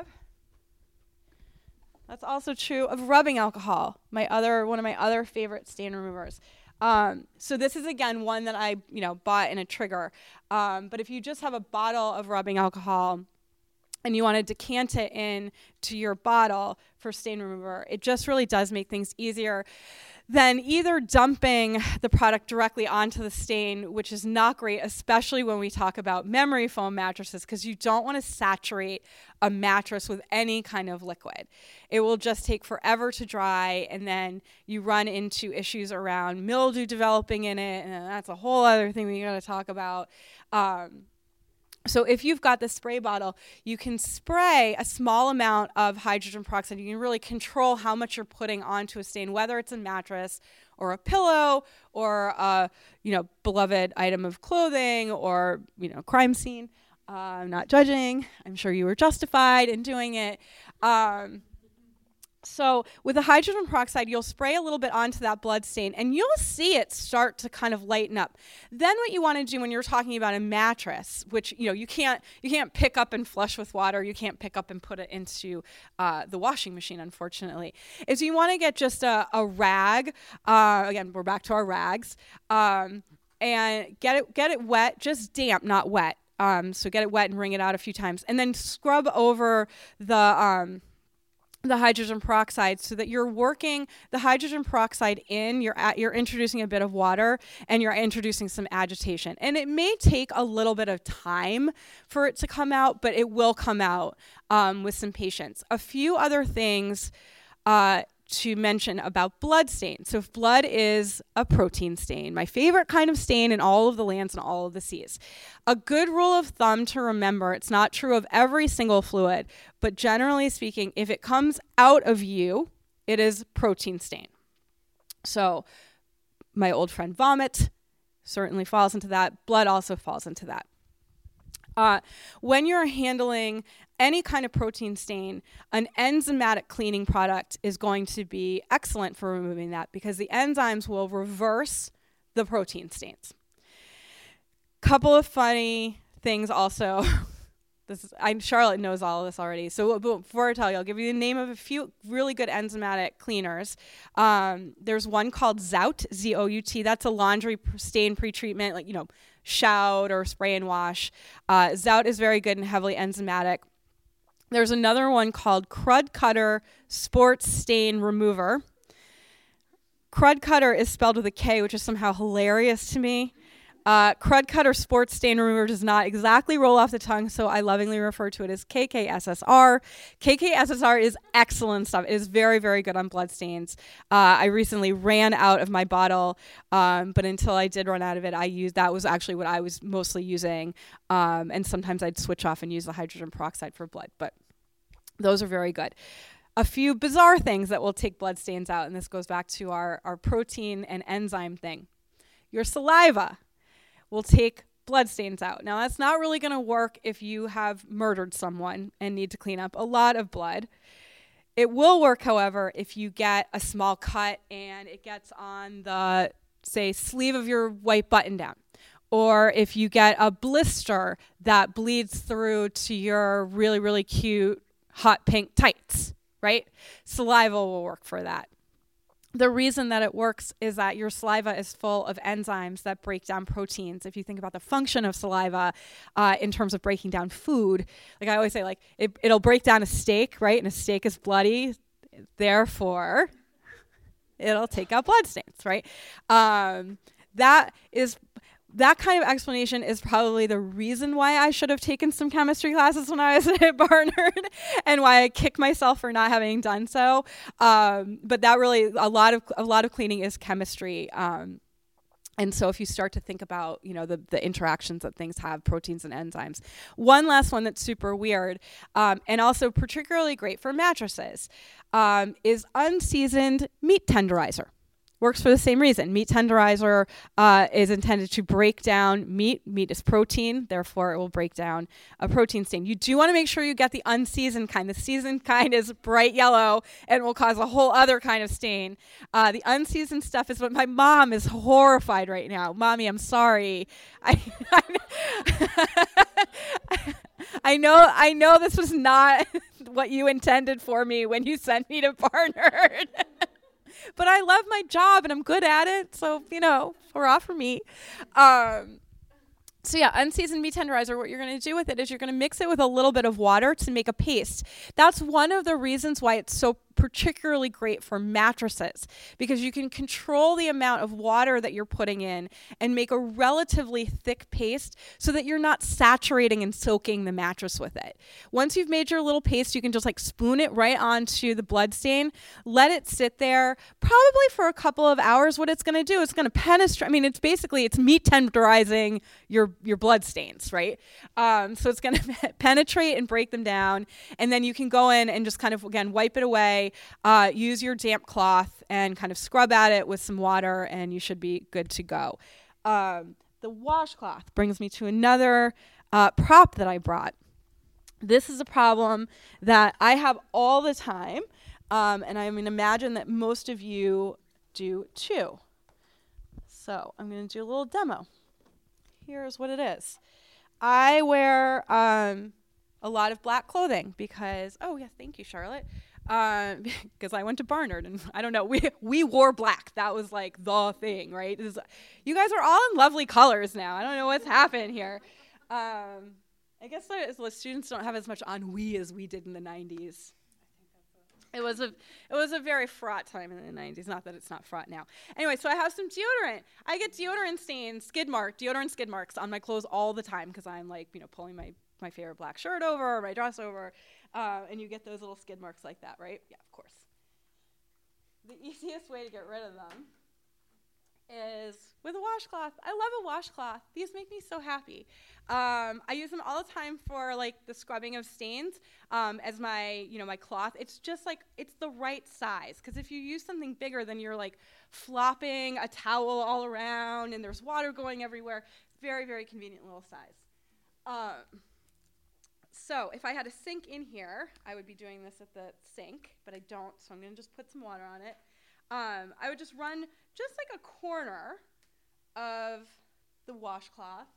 Speaker 3: That's also true of rubbing alcohol, my other one of my other favorite stain removers. Um, so this is, again, one that I you know bought in a trigger. Um, but if you just have a bottle of rubbing alcohol and you want to decant it in to your bottle for stain remover, it just really does make things easier than either dumping the product directly onto the stain, which is not great, especially when we talk about memory foam mattresses, because you don't want to saturate a mattress with any kind of liquid. It will just take forever to dry, and then you run into issues around mildew developing in it, and that's a whole other thing we got to talk about. Um, So if you've got the spray bottle, you can spray a small amount of hydrogen peroxide. You can really control how much you're putting onto a stain, whether it's a mattress or a pillow or a, you know, beloved item of clothing or, you know, crime scene. Uh, I'm not judging. I'm sure you were justified in doing it. Um, So with the hydrogen peroxide, you'll spray a little bit onto that blood stain, and you'll see it start to kind of lighten up. Then what you want to do when you're talking about a mattress, which you know you can't you can't pick up and flush with water, you can't pick up and put it into uh, the washing machine, unfortunately, is you want to get just a, a rag. Uh, again, we're back to our rags, um, and get it get it wet, just damp, not wet. Um, so get it wet and wring it out a few times, and then scrub over the um, the hydrogen peroxide so that you're working the hydrogen peroxide in, you're at, you're introducing a bit of water and you're introducing some agitation. And it may take a little bit of time for it to come out, but it will come out um, with some patience. A few other things uh, to mention about blood stains. So if blood is a protein stain, my favorite kind of stain in all of the lands and all of the seas. A good rule of thumb to remember, it's not true of every single fluid, but generally speaking, if it comes out of you, it is protein stain. So my old friend vomit certainly falls into that. Blood also falls into that. Uh, when you're handling any kind of protein stain, an enzymatic cleaning product is going to be excellent for removing that because the enzymes will reverse the protein stains. Couple of funny things also. This is, I, Charlotte knows all of this already. So before I tell you, I'll give you the name of a few really good enzymatic cleaners. Um, there's one called Zout, Z O U T. That's a laundry stain pretreatment, like, you know, shout or spray and wash. Uh, Zout is very good and heavily enzymatic. There's another one called Crud Cutter Sports Stain Remover. Crud Cutter is spelled with a K, which is somehow hilarious to me. Uh, Crud Cutter Sports Stain Remover does not exactly roll off the tongue, so I lovingly refer to it as K K S S R. K K S S R is excellent stuff. It is very, very good on blood stains. Uh, I recently ran out of my bottle, um, but until I did run out of it, I used that was actually what I was mostly using, um, and sometimes I'd switch off and use the hydrogen peroxide for blood, but those are very good. A few bizarre things that will take blood stains out, and this goes back to our, our protein and enzyme thing. Your saliva will take blood stains out. Now, that's not really going to work if you have murdered someone and need to clean up a lot of blood. It will work, however, if you get a small cut and it gets on the, say, sleeve of your white button-down, or if you get a blister that bleeds through to your really, really cute hot pink tights, right? Saliva will work for that. The reason that it works is that your saliva is full of enzymes that break down proteins. If you think about the function of saliva uh, in terms of breaking down food, like I always say, like it, it'll break down a steak, right? And a steak is bloody. Therefore, it'll take out blood stains, right? Um, that is... That kind of explanation is probably the reason why I should have taken some chemistry classes when I was at Barnard and why I kick myself for not having done so. Um, but that really, a lot of a lot of cleaning is chemistry. Um, and so if you start to think about, you know, the, the interactions that things have, proteins and enzymes. One last one that's super weird um, and also particularly great for mattresses um, is unseasoned meat tenderizer. Works for the same reason. Meat tenderizer uh, is intended to break down meat. Meat is protein, therefore it will break down a protein stain. You do want to make sure you get the unseasoned kind. The seasoned kind is bright yellow and will cause a whole other kind of stain. Uh, the unseasoned stuff is what my mom is horrified right now. Mommy, I'm sorry. I, I, I know, I know this was not what you intended for me when you sent me to Barnard. But I love my job and I'm good at it. So, you know, hurrah for me. Um, So yeah, unseasoned meat tenderizer, what you're going to do with it is you're going to mix it with a little bit of water to make a paste. That's one of the reasons why it's so particularly great for mattresses, because you can control the amount of water that you're putting in and make a relatively thick paste so that you're not saturating and soaking the mattress with it. Once you've made your little paste, you can just like spoon it right onto the blood stain, let it sit there probably for a couple of hours. What it's going to do is going to penetrate. I mean, it's basically, it's meat tenderizing your, your blood stains, right? Um, so it's going to penetrate and break them down. And then you can go in and just kind of, again, wipe it away. Uh, use your damp cloth and kind of scrub at it with some water, and you should be good to go. Um, the washcloth brings me to another uh, prop that I brought. This is a problem that I have all the time, um, and I mean, imagine that most of you do too. So I'm going to do a little demo. Here's what it is. I wear um, a lot of black clothing because, oh yeah, thank you, Charlotte. Because uh, I went to Barnard, and I don't know, we we wore black. That was like the thing, right? Is, you guys are all in lovely colors now. I don't know what's happened here. Um, I guess the, the students don't have as much ennui as we did in the nineties. It was a it was a very fraught time in the nineties. Not that it's not fraught now. Anyway, so I have some deodorant. I get deodorant stains, skid mark, deodorant skid marks on my clothes all the time because I'm like, you know, pulling my my favorite black shirt over or my dress over. Uh, and you get those little skid marks like that, right? Yeah, of course. The easiest way to get rid of them is with a washcloth. I love a washcloth. These make me so happy. Um, I use them all the time for like the scrubbing of stains um, as my, you know, my cloth. It's just like, it's the right size. Because if you use something bigger, then you're like flopping a towel all around and there's water going everywhere. Very, very convenient little size. Um, So if I had a sink in here, I would be doing this at the sink, but I don't, so I'm going to just put some water on it. Um, I would just run just like a corner of the washcloth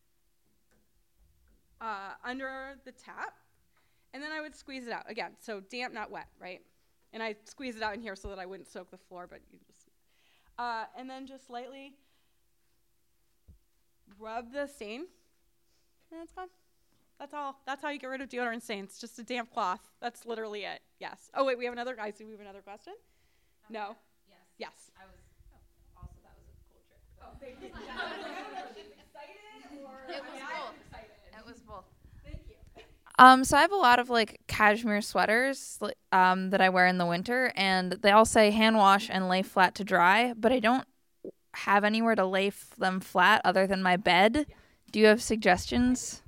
Speaker 3: uh, under the tap, and then I would squeeze it out. Again, so damp, not wet, right? And I squeeze it out in here so that I wouldn't soak the floor, but you just, uh, and then just lightly rub the stain, and it's gone. That's all. That's how you get rid of deodorant stains. Just a damp cloth. That's literally it. Yes. Oh, wait, we have another, guys, do we have another question? Um, no? Yes. Yes. I was, oh, also, that was a cool trick. Oh, thank you. I don't know if she's excited or
Speaker 12: it was
Speaker 3: I
Speaker 12: both.
Speaker 3: am excited.
Speaker 12: It was both.
Speaker 3: Thank you.
Speaker 12: Um, so I have a lot of like cashmere sweaters um, that I wear in the winter, and they all say hand wash and lay flat to dry, but I don't have anywhere to lay f- them flat other than my bed. Yeah. Do you have suggestions?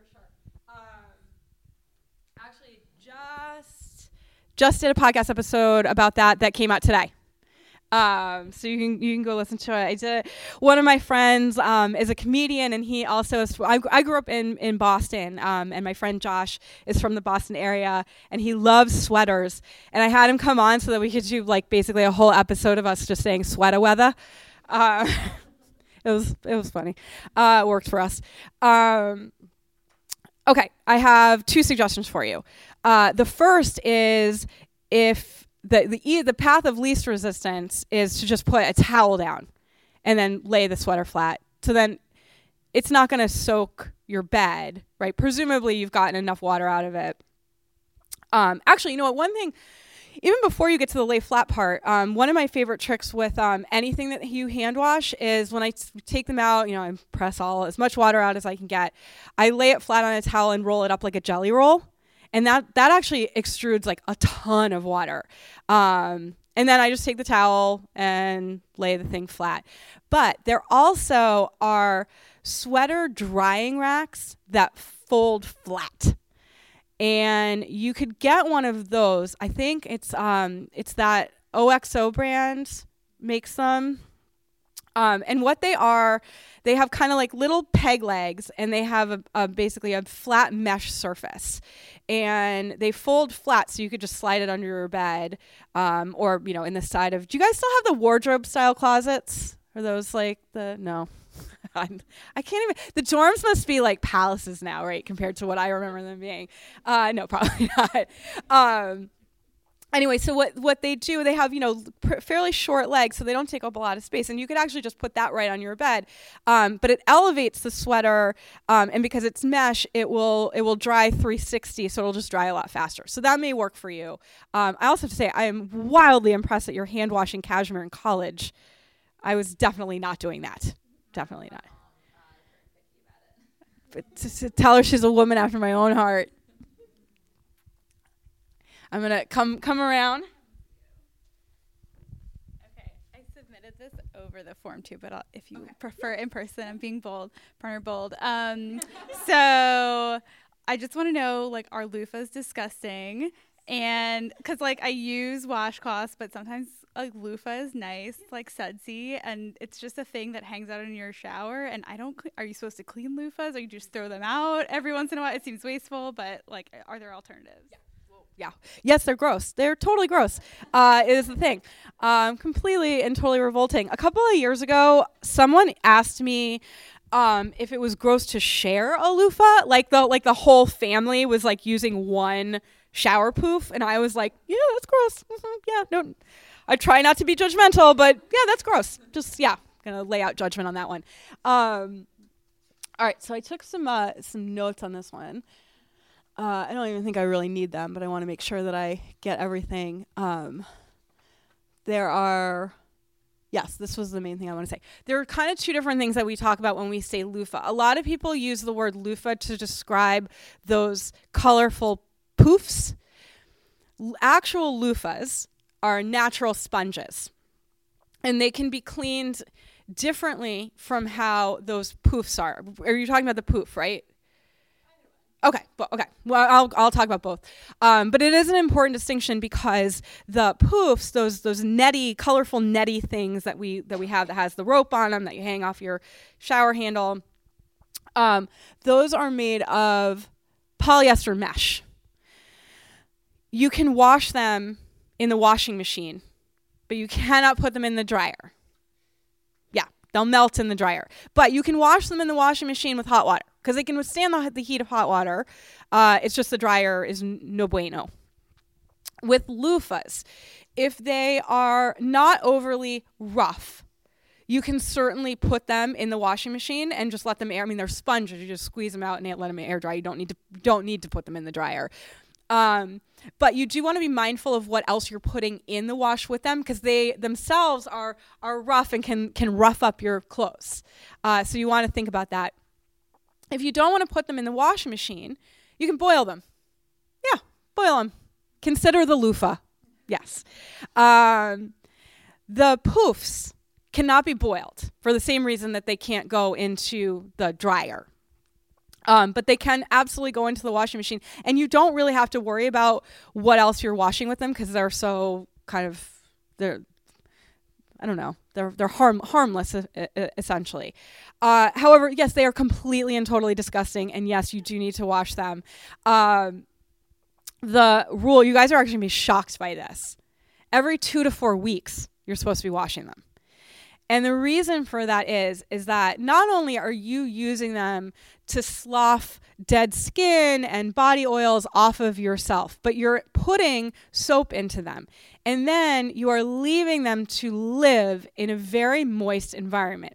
Speaker 3: Just did a podcast episode about that that came out today. Um, so you can you can go listen to it. I did. One of my friends um, is a comedian, and he also is. I, I grew up in in Boston, um, and my friend Josh is from the Boston area, and he loves sweaters. And I had him come on so that we could do like basically a whole episode of us just saying sweater weather. Uh, it was it was funny. Uh, it worked for us. Um, okay, I have two suggestions for you. Uh, the first is if the, the the path of least resistance is to just put a towel down and then lay the sweater flat. So then it's not going to soak your bed, right? Presumably you've gotten enough water out of it. Um, actually, you know what? One thing, even before you get to the lay flat part, um, one of my favorite tricks with um, anything that you hand wash is when I t- take them out, you know, I press all as much water out as I can get. I lay it flat on a towel and roll it up like a jelly roll. And that, that actually extrudes like a ton of water. Um, and then I just take the towel and lay the thing flat. But there also are sweater drying racks that fold flat. And you could get one of those. I think it's um, it's that O X O brand makes them. Um, and what they are, they have kind of like little peg legs, and they have a, a basically a flat mesh surface, and they fold flat, so you could just slide it under your bed, um, or you know, in the side of. Do you guys still have the wardrobe style closets? Are those like the no? I'm, I can't even. The dorms must be like palaces now, right? Compared to what I remember them being. Uh, no, probably not. Um, Anyway, so what, what they do, they have, you know, pr- fairly short legs, so they don't take up a lot of space. And you could actually just put that right on your bed. Um, but it elevates the sweater, um, and because it's mesh, it will it will dry three sixty, so it'll just dry a lot faster. So that may work for you. Um, I also have to say, I am wildly impressed at your hand washing cashmere in college. I was definitely not doing that. Definitely not. But to, to tell her she's a woman after my own heart. I'm going to come come around.
Speaker 13: Okay, I submitted this over the form too, but I'll, if you okay. prefer in person, I'm being bold, partner bold. Um, so I just want to know, like, are loofahs disgusting? And because, like, I use washcloths, but sometimes, like, loofah is nice, like sudsy, and it's just a thing that hangs out in your shower. And I don't, cl- are you supposed to clean loofahs, or you just throw them out every once in a while? It seems wasteful, but, like, are there alternatives? Yeah.
Speaker 3: Yeah. Yes, they're gross. They're totally gross. Uh, is the thing. Um, completely and totally revolting. A couple of years ago, someone asked me um, if it was gross to share a loofah. Like the like the whole family was like using one shower poof, and I was like, yeah, that's gross. Mm-hmm. Yeah, no. I try not to be judgmental, but yeah, that's gross. Just yeah, gonna lay out judgment on that one. Um, all right, so I took some uh, some notes on this one. Uh, I don't even think I really need them, but I want to make sure that I get everything. Um, there are, yes, this was the main thing I want to say. There are kind of two different things that we talk about when we say loofah. A lot of people use the word loofah to describe those colorful poofs. L- actual loofahs are natural sponges, and they can be cleaned differently from how those poofs are. Are you talking about the poof, right? Okay, well, okay. Well, I'll I'll talk about both. Um, but it is an important distinction because the poofs, those those netty, colorful netty things that we that we have that has the rope on them that you hang off your shower handle, um, those are made of polyester mesh. You can wash them in the washing machine, but you cannot put them in the dryer. Yeah, they'll melt in the dryer. But you can wash them in the washing machine with hot water, because they can withstand the, the heat of hot water. Uh, it's just the dryer is n- no bueno. With loofahs, if they are not overly rough, you can certainly put them in the washing machine and just let them air. I mean, they're sponges. You just squeeze them out and let them air dry. You don't need to don't need to put them in the dryer. Um, but you do want to be mindful of what else you're putting in the wash with them, because they themselves are are rough and can can rough up your clothes. Uh, so you want to think about that. If you don't want to put them in the washing machine, you can boil them. Yeah, boil them. Consider the loofah. Yes. Um, the poofs cannot be boiled for the same reason that they can't go into the dryer. Um, but they can absolutely go into the washing machine. And you don't really have to worry about what else you're washing with them, because they're so kind of, they're, I don't know, they're they're harm harmless uh, uh, essentially. Uh, however, yes, they are completely and totally disgusting, and yes, you do need to wash them. Um, the rule, you guys are actually going to be shocked by this. Every two to four weeks, you're supposed to be washing them. And the reason for that is, is that not only are you using them to slough dead skin and body oils off of yourself, but you're putting soap into them. And then you are leaving them to live in a very moist environment.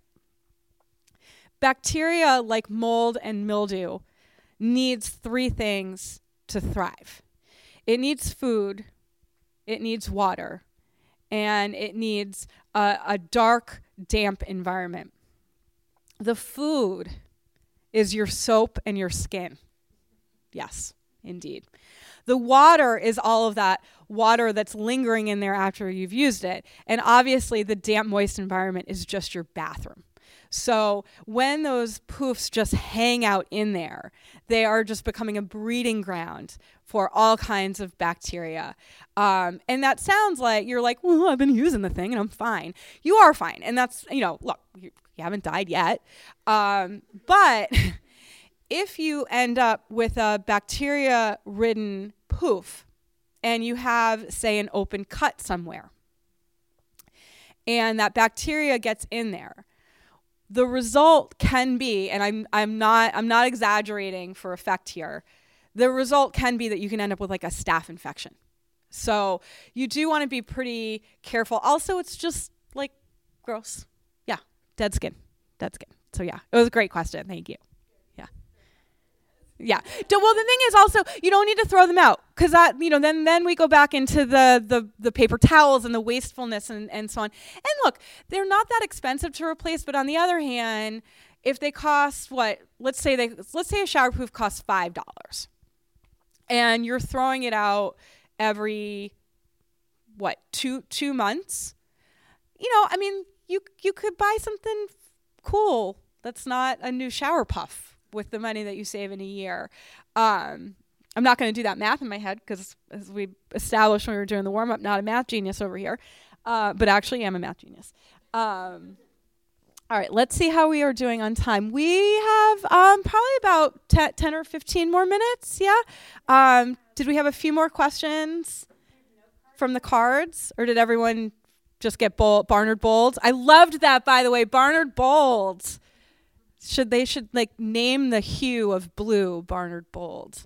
Speaker 3: Bacteria like mold and mildew needs three things to thrive. It needs food, it needs water, and it needs a, a dark, damp environment. The food is your soap and your skin. Yes, indeed. The water is all of that water that's lingering in there after you've used it. And obviously the damp, moist environment is just your bathroom. So when those poofs just hang out in there, they are just becoming a breeding ground for all kinds of bacteria. Um, and that sounds like you're like, well, I've been using the thing and I'm fine. You are fine. And that's, you know, look, you, you haven't died yet. Um, but if you end up with a bacteria-ridden poof and you have, say, an open cut somewhere, and that bacteria gets in there, the result can be, and I'm I'm not I'm not exaggerating for effect here, the result can be that you can end up with like a staph infection. So you do want to be pretty careful. Also, it's just like gross. Yeah, dead skin, dead skin. So yeah, it was a great question. Thank you. Yeah. Yeah. Do, well, the thing is also, you don't need to throw them out because that, you know, then then we go back into the the, the paper towels and the wastefulness and, and so on. And look, they're not that expensive to replace, but on the other hand, if they cost what, let's say they let's say a showerproof costs five dollars, and you're throwing it out every what two two months. You know, I mean, you you could buy something cool that's not a new shower puff with the money that you save in a year. Um, I'm not going to do that math in my head because, as we established when we were doing the warm-up, not a math genius over here, uh, but actually am a math genius. Um, all right, let's see how we are doing on time. We have um, probably about t- ten or fifteen more minutes, yeah? Um, did we have a few more questions from the cards, or did everyone just get bold, Barnard Bold? I loved that, by the way, Barnard Bold. Should they should like name the hue of blue Barnard Bold?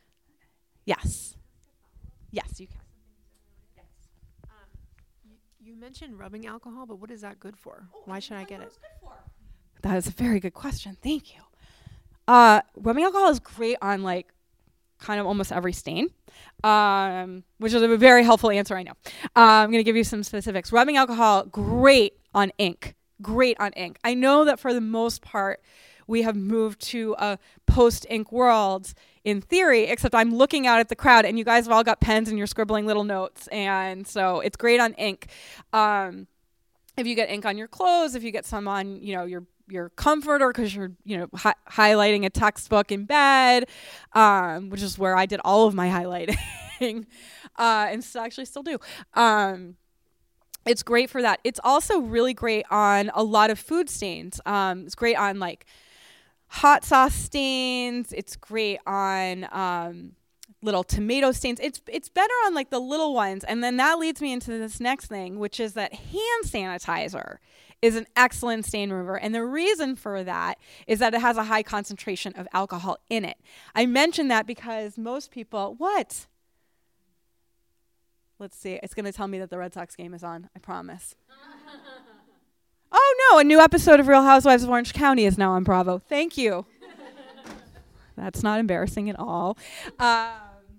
Speaker 3: Yes. Yes, you can.
Speaker 5: Yes. Um, you, you mentioned rubbing alcohol, but what is that good for? Oh, Why should I get it?
Speaker 3: That is a very good question. Thank you. Uh, rubbing alcohol is great on like kind of almost every stain, um, which is a very helpful answer, I know. Uh, I'm going to give you some specifics. Rubbing alcohol, great on ink. Great on ink. I know that for the most part, we have moved to a post-ink world in theory, except I'm looking out at the crowd and you guys have all got pens and you're scribbling little notes. And so it's great on ink. Um, if you get ink on your clothes, if you get some on, you know, your your comforter because you're, you know, hi- highlighting a textbook in bed, um, which is where I did all of my highlighting uh, and still actually still do. Um, It's great for that. It's also really great on a lot of food stains. Um, it's great on like hot sauce stains. It's great on um, little tomato stains. It's it's better on like the little ones. And then that leads me into this next thing, which is that hand sanitizer is an excellent stain remover. And the reason for that is that it has a high concentration of alcohol in it. I mention that because most people, what? Let's see. It's going to tell me that the Red Sox game is on. I promise. Oh, no. A new episode of Real Housewives of Orange County is now on Bravo. Thank you. That's not embarrassing at all. Um,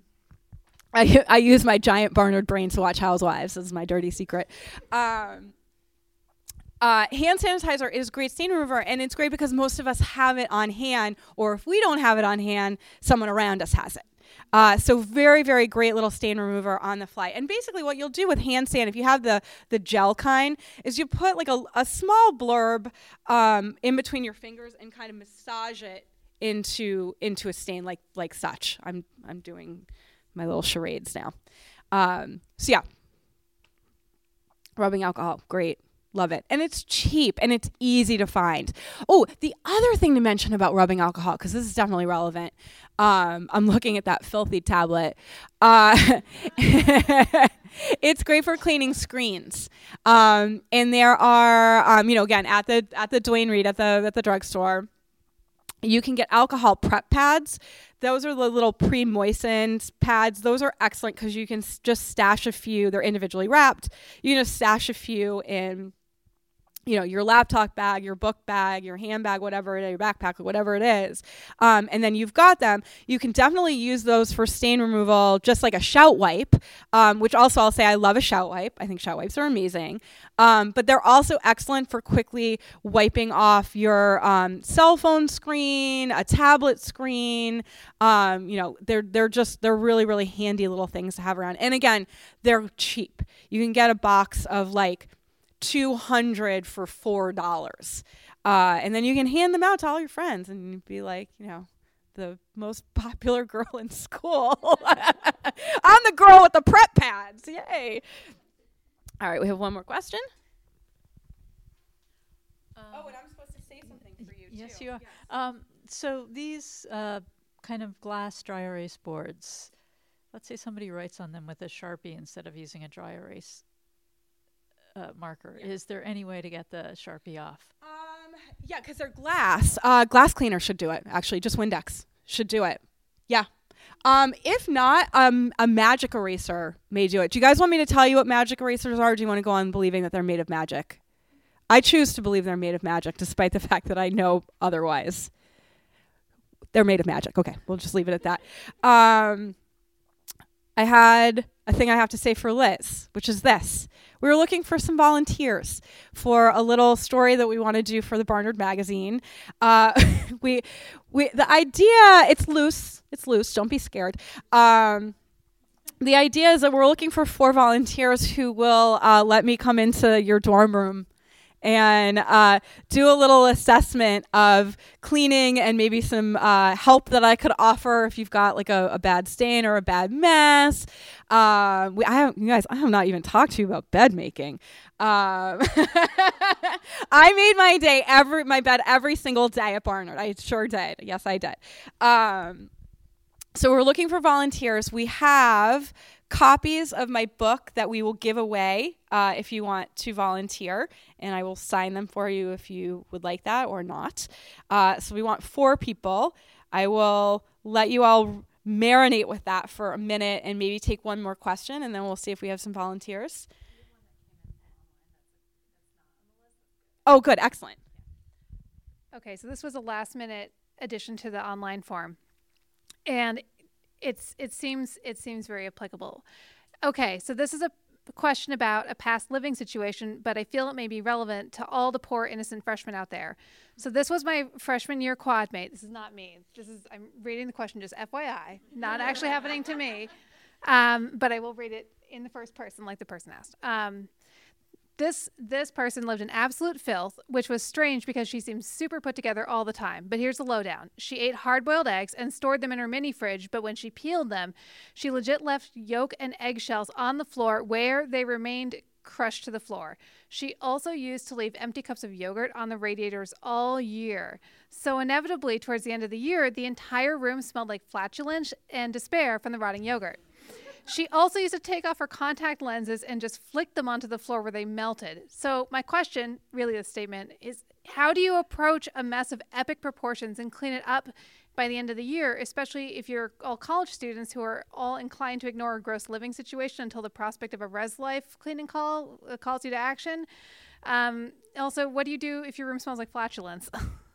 Speaker 3: I, I use my giant Barnard brain to watch Housewives. This is my dirty secret. Um, uh, hand sanitizer is great stain remover, and it's great because most of us have it on hand, or if we don't have it on hand, someone around us has it. Uh, so very, very great little stain remover on the fly. And basically what you'll do with hand sand, if you have the, the gel kind, is you put like a, a small blurb um, in between your fingers and kind of massage it into into a stain like like such. I'm I'm doing my little charades now. Um, so yeah, rubbing alcohol, great. Love it. And it's cheap and it's easy to find. Oh, the other thing to mention about rubbing alcohol, because this is definitely relevant. Um, I'm looking at that filthy tablet. Uh, it's great for cleaning screens. Um, and there are, um, you know, again, at the at the Duane Reade, at the at the drugstore, you can get alcohol prep pads. Those are the little pre-moistened pads. Those are excellent because you can s- just stash a few. They're individually wrapped. You can just stash a few in, you know, your laptop bag, your book bag, your handbag, whatever it is, your backpack, whatever it is. Um, and then you've got them. You can definitely use those for stain removal, just like a shout wipe, um, which also I'll say I love a shout wipe. I think shout wipes are amazing. Um, but they're also excellent for quickly wiping off your um, cell phone screen, a tablet screen. Um, you know, they're they're just, they're really, really handy little things to have around. And again, they're cheap. You can get a box of like two hundred for four dollars. Uh, and then you can hand them out to all your friends and be like, you know, the most popular girl in school. I'm the girl with the prep pads. Yay. All right, we have one more question.
Speaker 14: Um,
Speaker 3: oh, and I'm supposed to say something for you,
Speaker 14: yes,
Speaker 3: too.
Speaker 14: you are. Yes. Um, so these uh, kind of glass dry erase boards, let's say somebody writes on them with a Sharpie instead of using a dry erase Uh, marker. Yeah. Is there any way to get the Sharpie off?
Speaker 3: Um, yeah, because they're glass. Uh, glass cleaner should do it, actually. Just Windex should do it. Yeah. Um, if not, um, a magic eraser may do it. Do you guys want me to tell you what magic erasers are? Or do you want to go on believing that they're made of magic? I choose to believe they're made of magic, despite the fact that I know otherwise. They're made of magic. Okay, we'll just leave it at that. Um, I had a thing I have to say for Liz, which is this. We were looking for some volunteers for a little story that we want to do for the Barnard magazine. Uh, we, we, the idea, it's loose. It's loose. Don't be scared. Um, the idea is that we're looking for four volunteers who will uh, let me come into your dorm room and uh, do a little assessment of cleaning and maybe some uh, help that I could offer if you've got like a, a bad stain or a bad mess. Uh, we, I have, you guys, I have not even talked to you about bed making. Um, I made my day every my bed every single day at Barnard. I sure did. Yes, I did. Um, so we're looking for volunteers. We have copies of my book that we will give away uh, if you want to volunteer, and I will sign them for you if you would like that or not. Uh, so we want four people. I will let you all marinate with that for a minute and maybe take one more question, and then we'll see if we have some volunteers. Oh, good. Excellent.
Speaker 15: Okay, so this was a last-minute addition to the online form, and It's it seems it seems very applicable. Okay, so this is a question about a past living situation, but I feel it may be relevant to all the poor innocent freshmen out there. So this was my freshman year quad mate. This is not me. This is I'm reading the question just F Y I, not actually happening to me, um, but I will read it in the first person like the person asked. Um, This this person lived in absolute filth, which was strange because she seemed super put together all the time. But here's the lowdown. She ate hard-boiled eggs and stored them in her mini fridge, but when she peeled them, she legit left yolk and eggshells on the floor where they remained crushed to the floor. She also used to leave empty cups of yogurt on the radiators all year. So inevitably, towards the end of the year, the entire room smelled like flatulence and despair from the rotting yogurt. She also used to take off her contact lenses and just flick them onto the floor where they melted. So my question, really the statement, is how do you approach a mess of epic proportions and clean it up by the end of the year, especially if you're all college students who are all inclined to ignore a gross living situation until the prospect of a res life cleaning call uh, calls you to action? Um, also, what do you do if your room smells like flatulence?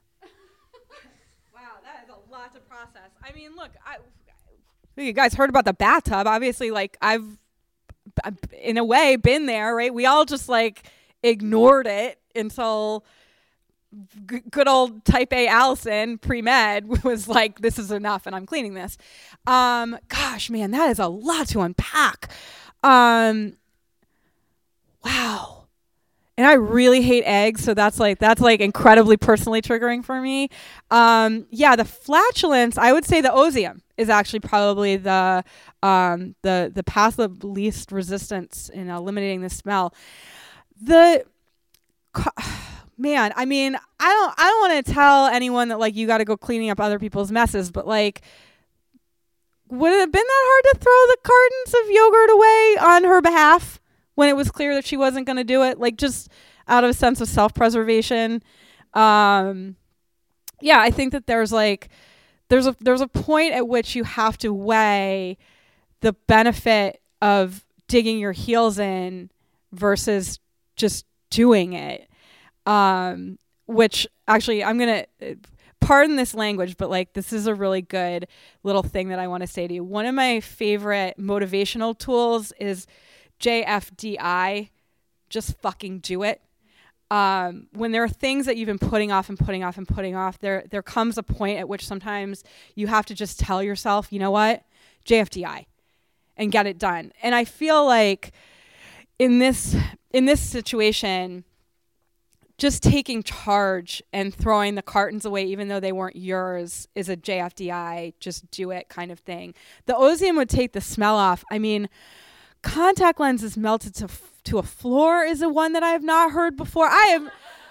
Speaker 3: Wow, that is a lot to process. I mean, look, I... You guys heard about the bathtub. Obviously, like I've, I've, in a way, been there, right? We all just like ignored it until g- good old type A Allison, pre-med, was like, this is enough and I'm cleaning this. Um, gosh, man, that is a lot to unpack. Um, wow. And I really hate eggs, so that's like that's like incredibly personally triggering for me. Um, yeah, the flatulence, I would say the Ozium is actually probably the um, the the path of least resistance in eliminating the smell. The man, I mean, I don't I don't want to tell anyone that like you got to go cleaning up other people's messes, but like, would it have been that hard to throw the cartons of yogurt away on her behalf when it was clear that she wasn't going to do it, like just out of a sense of self-preservation? Um, yeah, I think that there's like, there's a, there's a point at which you have to weigh the benefit of digging your heels in versus just doing it. Um, which actually I'm going to, pardon this language, but like this is a really good little thing that I want to say to you. One of my favorite motivational tools is J F D I, just fucking do it. Um, when there are things that you've been putting off and putting off and putting off, there there comes a point at which sometimes you have to just tell yourself, you know what, J F D I, and get it done. And I feel like in this in this situation, just taking charge and throwing the cartons away, even though they weren't yours, is a J F D I, just do it kind of thing. The Ozium would take the smell off. I mean, contact lenses melted to f- to a floor is the one that I have not heard before. I have,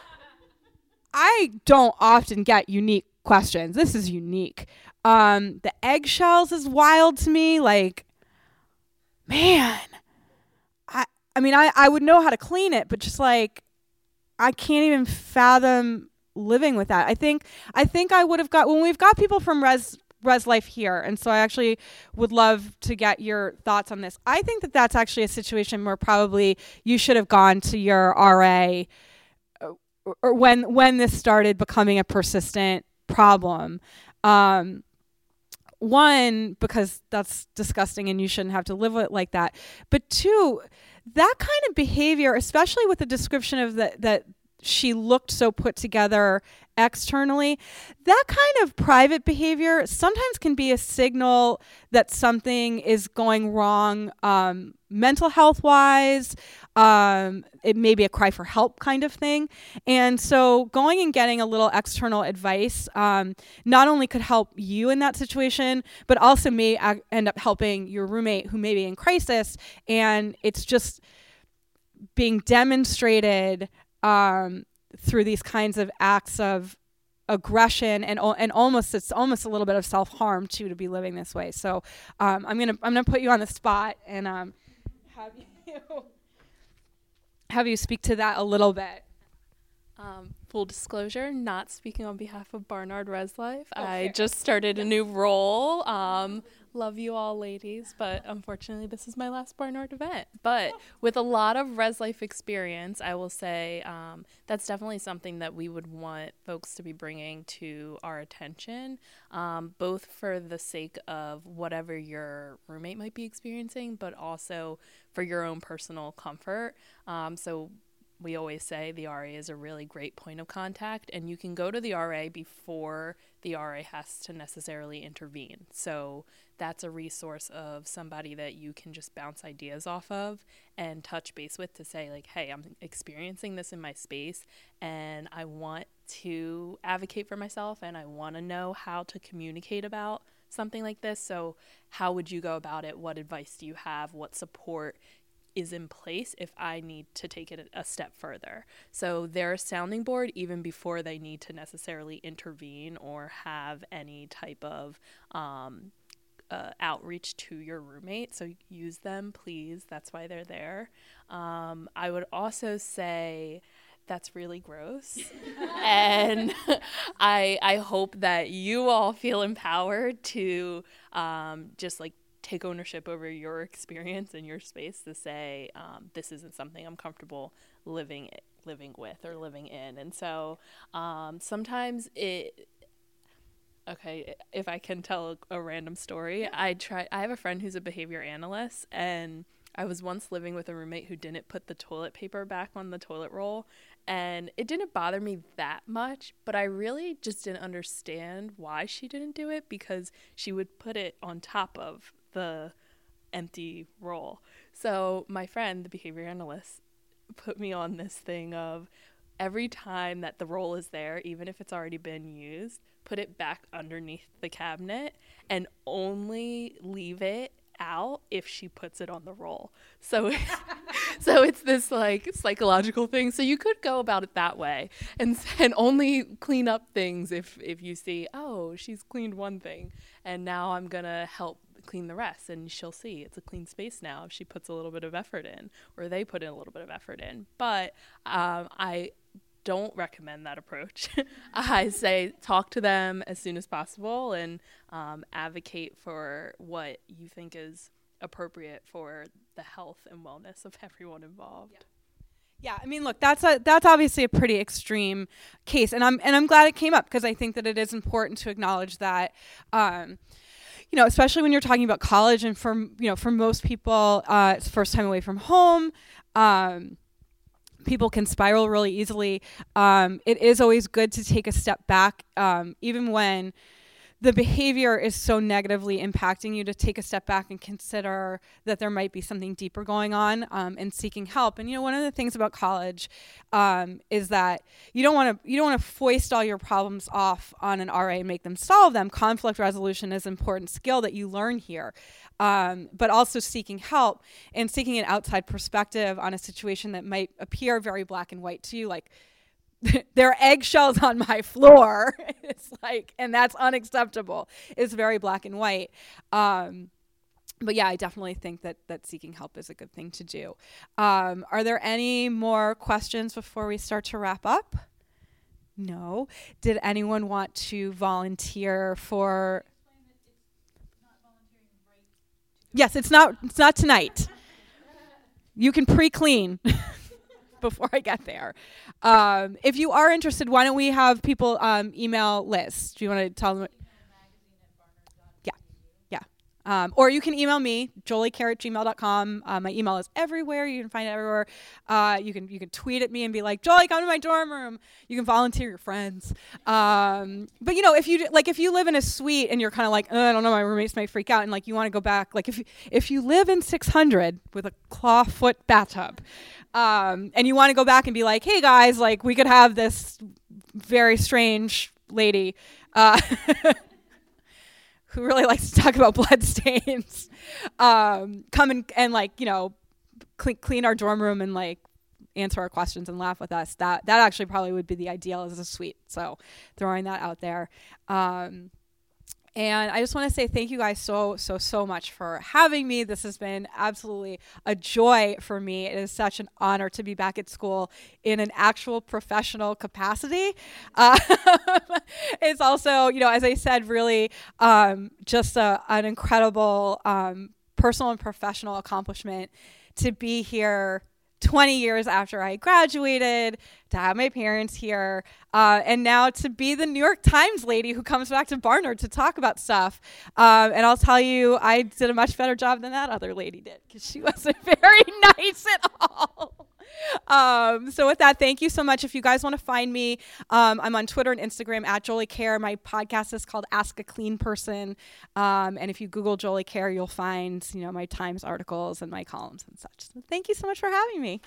Speaker 3: I don't often get unique questions. This is unique. Um, the eggshells is wild to me. Like, man, I I mean, I, I would know how to clean it, but just like, I can't even fathom living with that. I think I think I would have got, when we've got people from res res life here. And so I actually would love to get your thoughts on this. I think that that's actually a situation where probably you should have gone to your R A or, or when when this started becoming a persistent problem. Um, one, because that's disgusting and you shouldn't have to live with it like that. But two, that kind of behavior, especially with the description of the, that she looked so put together externally, that kind of private behavior sometimes can be a signal that something is going wrong um, mental health wise. Um, it may be a cry for help kind of thing. And so going and getting a little external advice um, not only could help you in that situation, but also may ac- end up helping your roommate who may be in crisis. And it's just being demonstrated um, through these kinds of acts of aggression and and almost it's almost a little bit of self-harm too to be living this way. So um, I'm gonna I'm gonna put you on the spot and um, have you have you speak to that a little bit.
Speaker 11: Um, full disclosure, not speaking on behalf of Barnard Res Life.
Speaker 3: Oh,
Speaker 11: I
Speaker 3: fair.
Speaker 11: just started a new role. Um, love you all, ladies, but unfortunately, this is my last Barnard event. But with a lot of Res Life experience, I will say um, that's definitely something that we would want folks to be bringing to our attention, um, both for the sake of whatever your roommate might be experiencing, but also for your own personal comfort. Um, so we always say the R A is a really great point of contact, and you can go to the R A before the R A has to necessarily intervene. So that's a resource of somebody that you can just bounce ideas off of and touch base with to say, like, hey, I'm experiencing this in my space, and I want to advocate for myself, and I want to know how to communicate about something like this. So how would you go about it? What advice do you have? What support is in place if I need to take it a step further? So they're a sounding board even before they need to necessarily intervene or have any type of um, uh, outreach to your roommate. So use them, please. That's why they're there. Um, I would also say that's really gross. And I I hope that you all feel empowered to um, just like take ownership over your experience in your space to say, um, this isn't something I'm comfortable living living with or living in. And so um, sometimes it, okay, if I can tell a, a random story, I try. I have a friend who's a behavior analyst, and I was once living with a roommate who didn't put the toilet paper back on the toilet roll, and it didn't bother me that much, but I really just didn't understand why she didn't do it, because she would put it on top of the empty roll. So my friend, the behavior analyst, put me on this thing of every time that the roll is there, even if it's already been used, put it back underneath the cabinet and only leave it out if she puts it on the roll. So so it's this like psychological thing. So you could go about it that way and and only clean up things if if you see, oh, she's cleaned one thing and now I'm gonna help clean the rest, and she'll see it's a clean space now if she puts a little bit of effort in, or they put in a little bit of effort in. But um, I don't recommend that approach. I say talk to them as soon as possible and um, advocate for what you think is appropriate for the health and wellness of everyone involved.
Speaker 3: Yeah. Yeah, I mean, look, that's a that's obviously a pretty extreme case, and I'm and I'm glad it came up, because I think that it is important to acknowledge that, um, you know, especially when you're talking about college, and for you know, for most people, uh, it's first time away from home. Um, people can spiral really easily. Um, it is always good to take a step back, um, even when the behavior is so negatively impacting you, to take a step back and consider that there might be something deeper going on, um, and seeking help. And you know, one of the things about college um, is that you don't want to you don't want to foist all your problems off on an R A and make them solve them. Conflict resolution is an important skill that you learn here, um, but also seeking help and seeking an outside perspective on a situation that might appear very black and white to you, like, there are eggshells on my floor. It's like, and that's unacceptable. It's very black and white. Um, but yeah, I definitely think that that seeking help is a good thing to do. Um, are there any more questions before we start to wrap up? No. Did anyone want to volunteer for? Yes, it's not it's not tonight. You can pre-clean before I get there. Um, if you are interested, why don't we have people um, email Liz? Do you want to tell them? What? Yeah, yeah. Um, or you can email me, joliecare at gmail dot com. Uh, my email is everywhere. You can find it everywhere. Uh, you can you can tweet at me and be like, Jolie, come to my dorm room. You can volunteer your friends. Um, but you know, if you like, if you live in a suite and you're kind of like, oh, I don't know, my roommates might freak out, and like you want to go back, like if you, if you live in six hundred with a clawfoot bathtub, um, and you want to go back and be like, hey guys, like we could have this very strange lady. Uh, who really likes to talk about blood stains, um, come and, and like, you know, clean, clean our dorm room and like answer our questions and laugh with us. That that actually probably would be the ideal as a suite. So throwing that out there. Um, and I just want to say thank you guys so, so, so much for having me. This has been absolutely a joy for me. It is such an honor to be back at school in an actual professional capacity. Uh, it's also, you know, as I said, really um, just a, an incredible um, personal and professional accomplishment to be here twenty years after I graduated, to have my parents here, uh, and now to be the New York Times lady who comes back to Barnard to talk about stuff. Um, and I'll tell you, I did a much better job than that other lady did, because she wasn't very nice at all. Um, so with that, thank you so much. If you guys want to find me, um, I'm on Twitter and Instagram at Jolie Care. My podcast is called Ask a Clean Person. Um, and if you Google Jolie Care, you'll find, you know, my Times articles and my columns and such. So thank you so much for having me.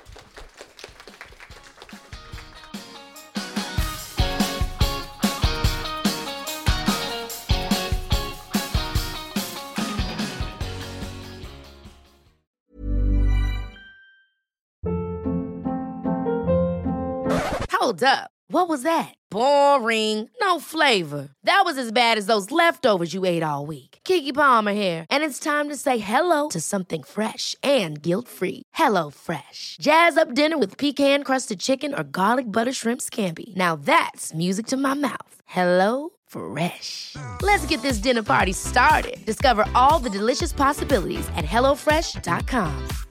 Speaker 9: Hold up. What was that? Boring. No flavor. That was as bad as those leftovers you ate all week. Keke Palmer here, and it's time to say hello to something fresh and guilt-free. Hello Fresh. Jazz up dinner with pecan-crusted chicken or garlic butter shrimp scampi. Now that's music to my mouth. Hello Fresh. Let's get this dinner party started. Discover all the delicious possibilities at hello fresh dot com.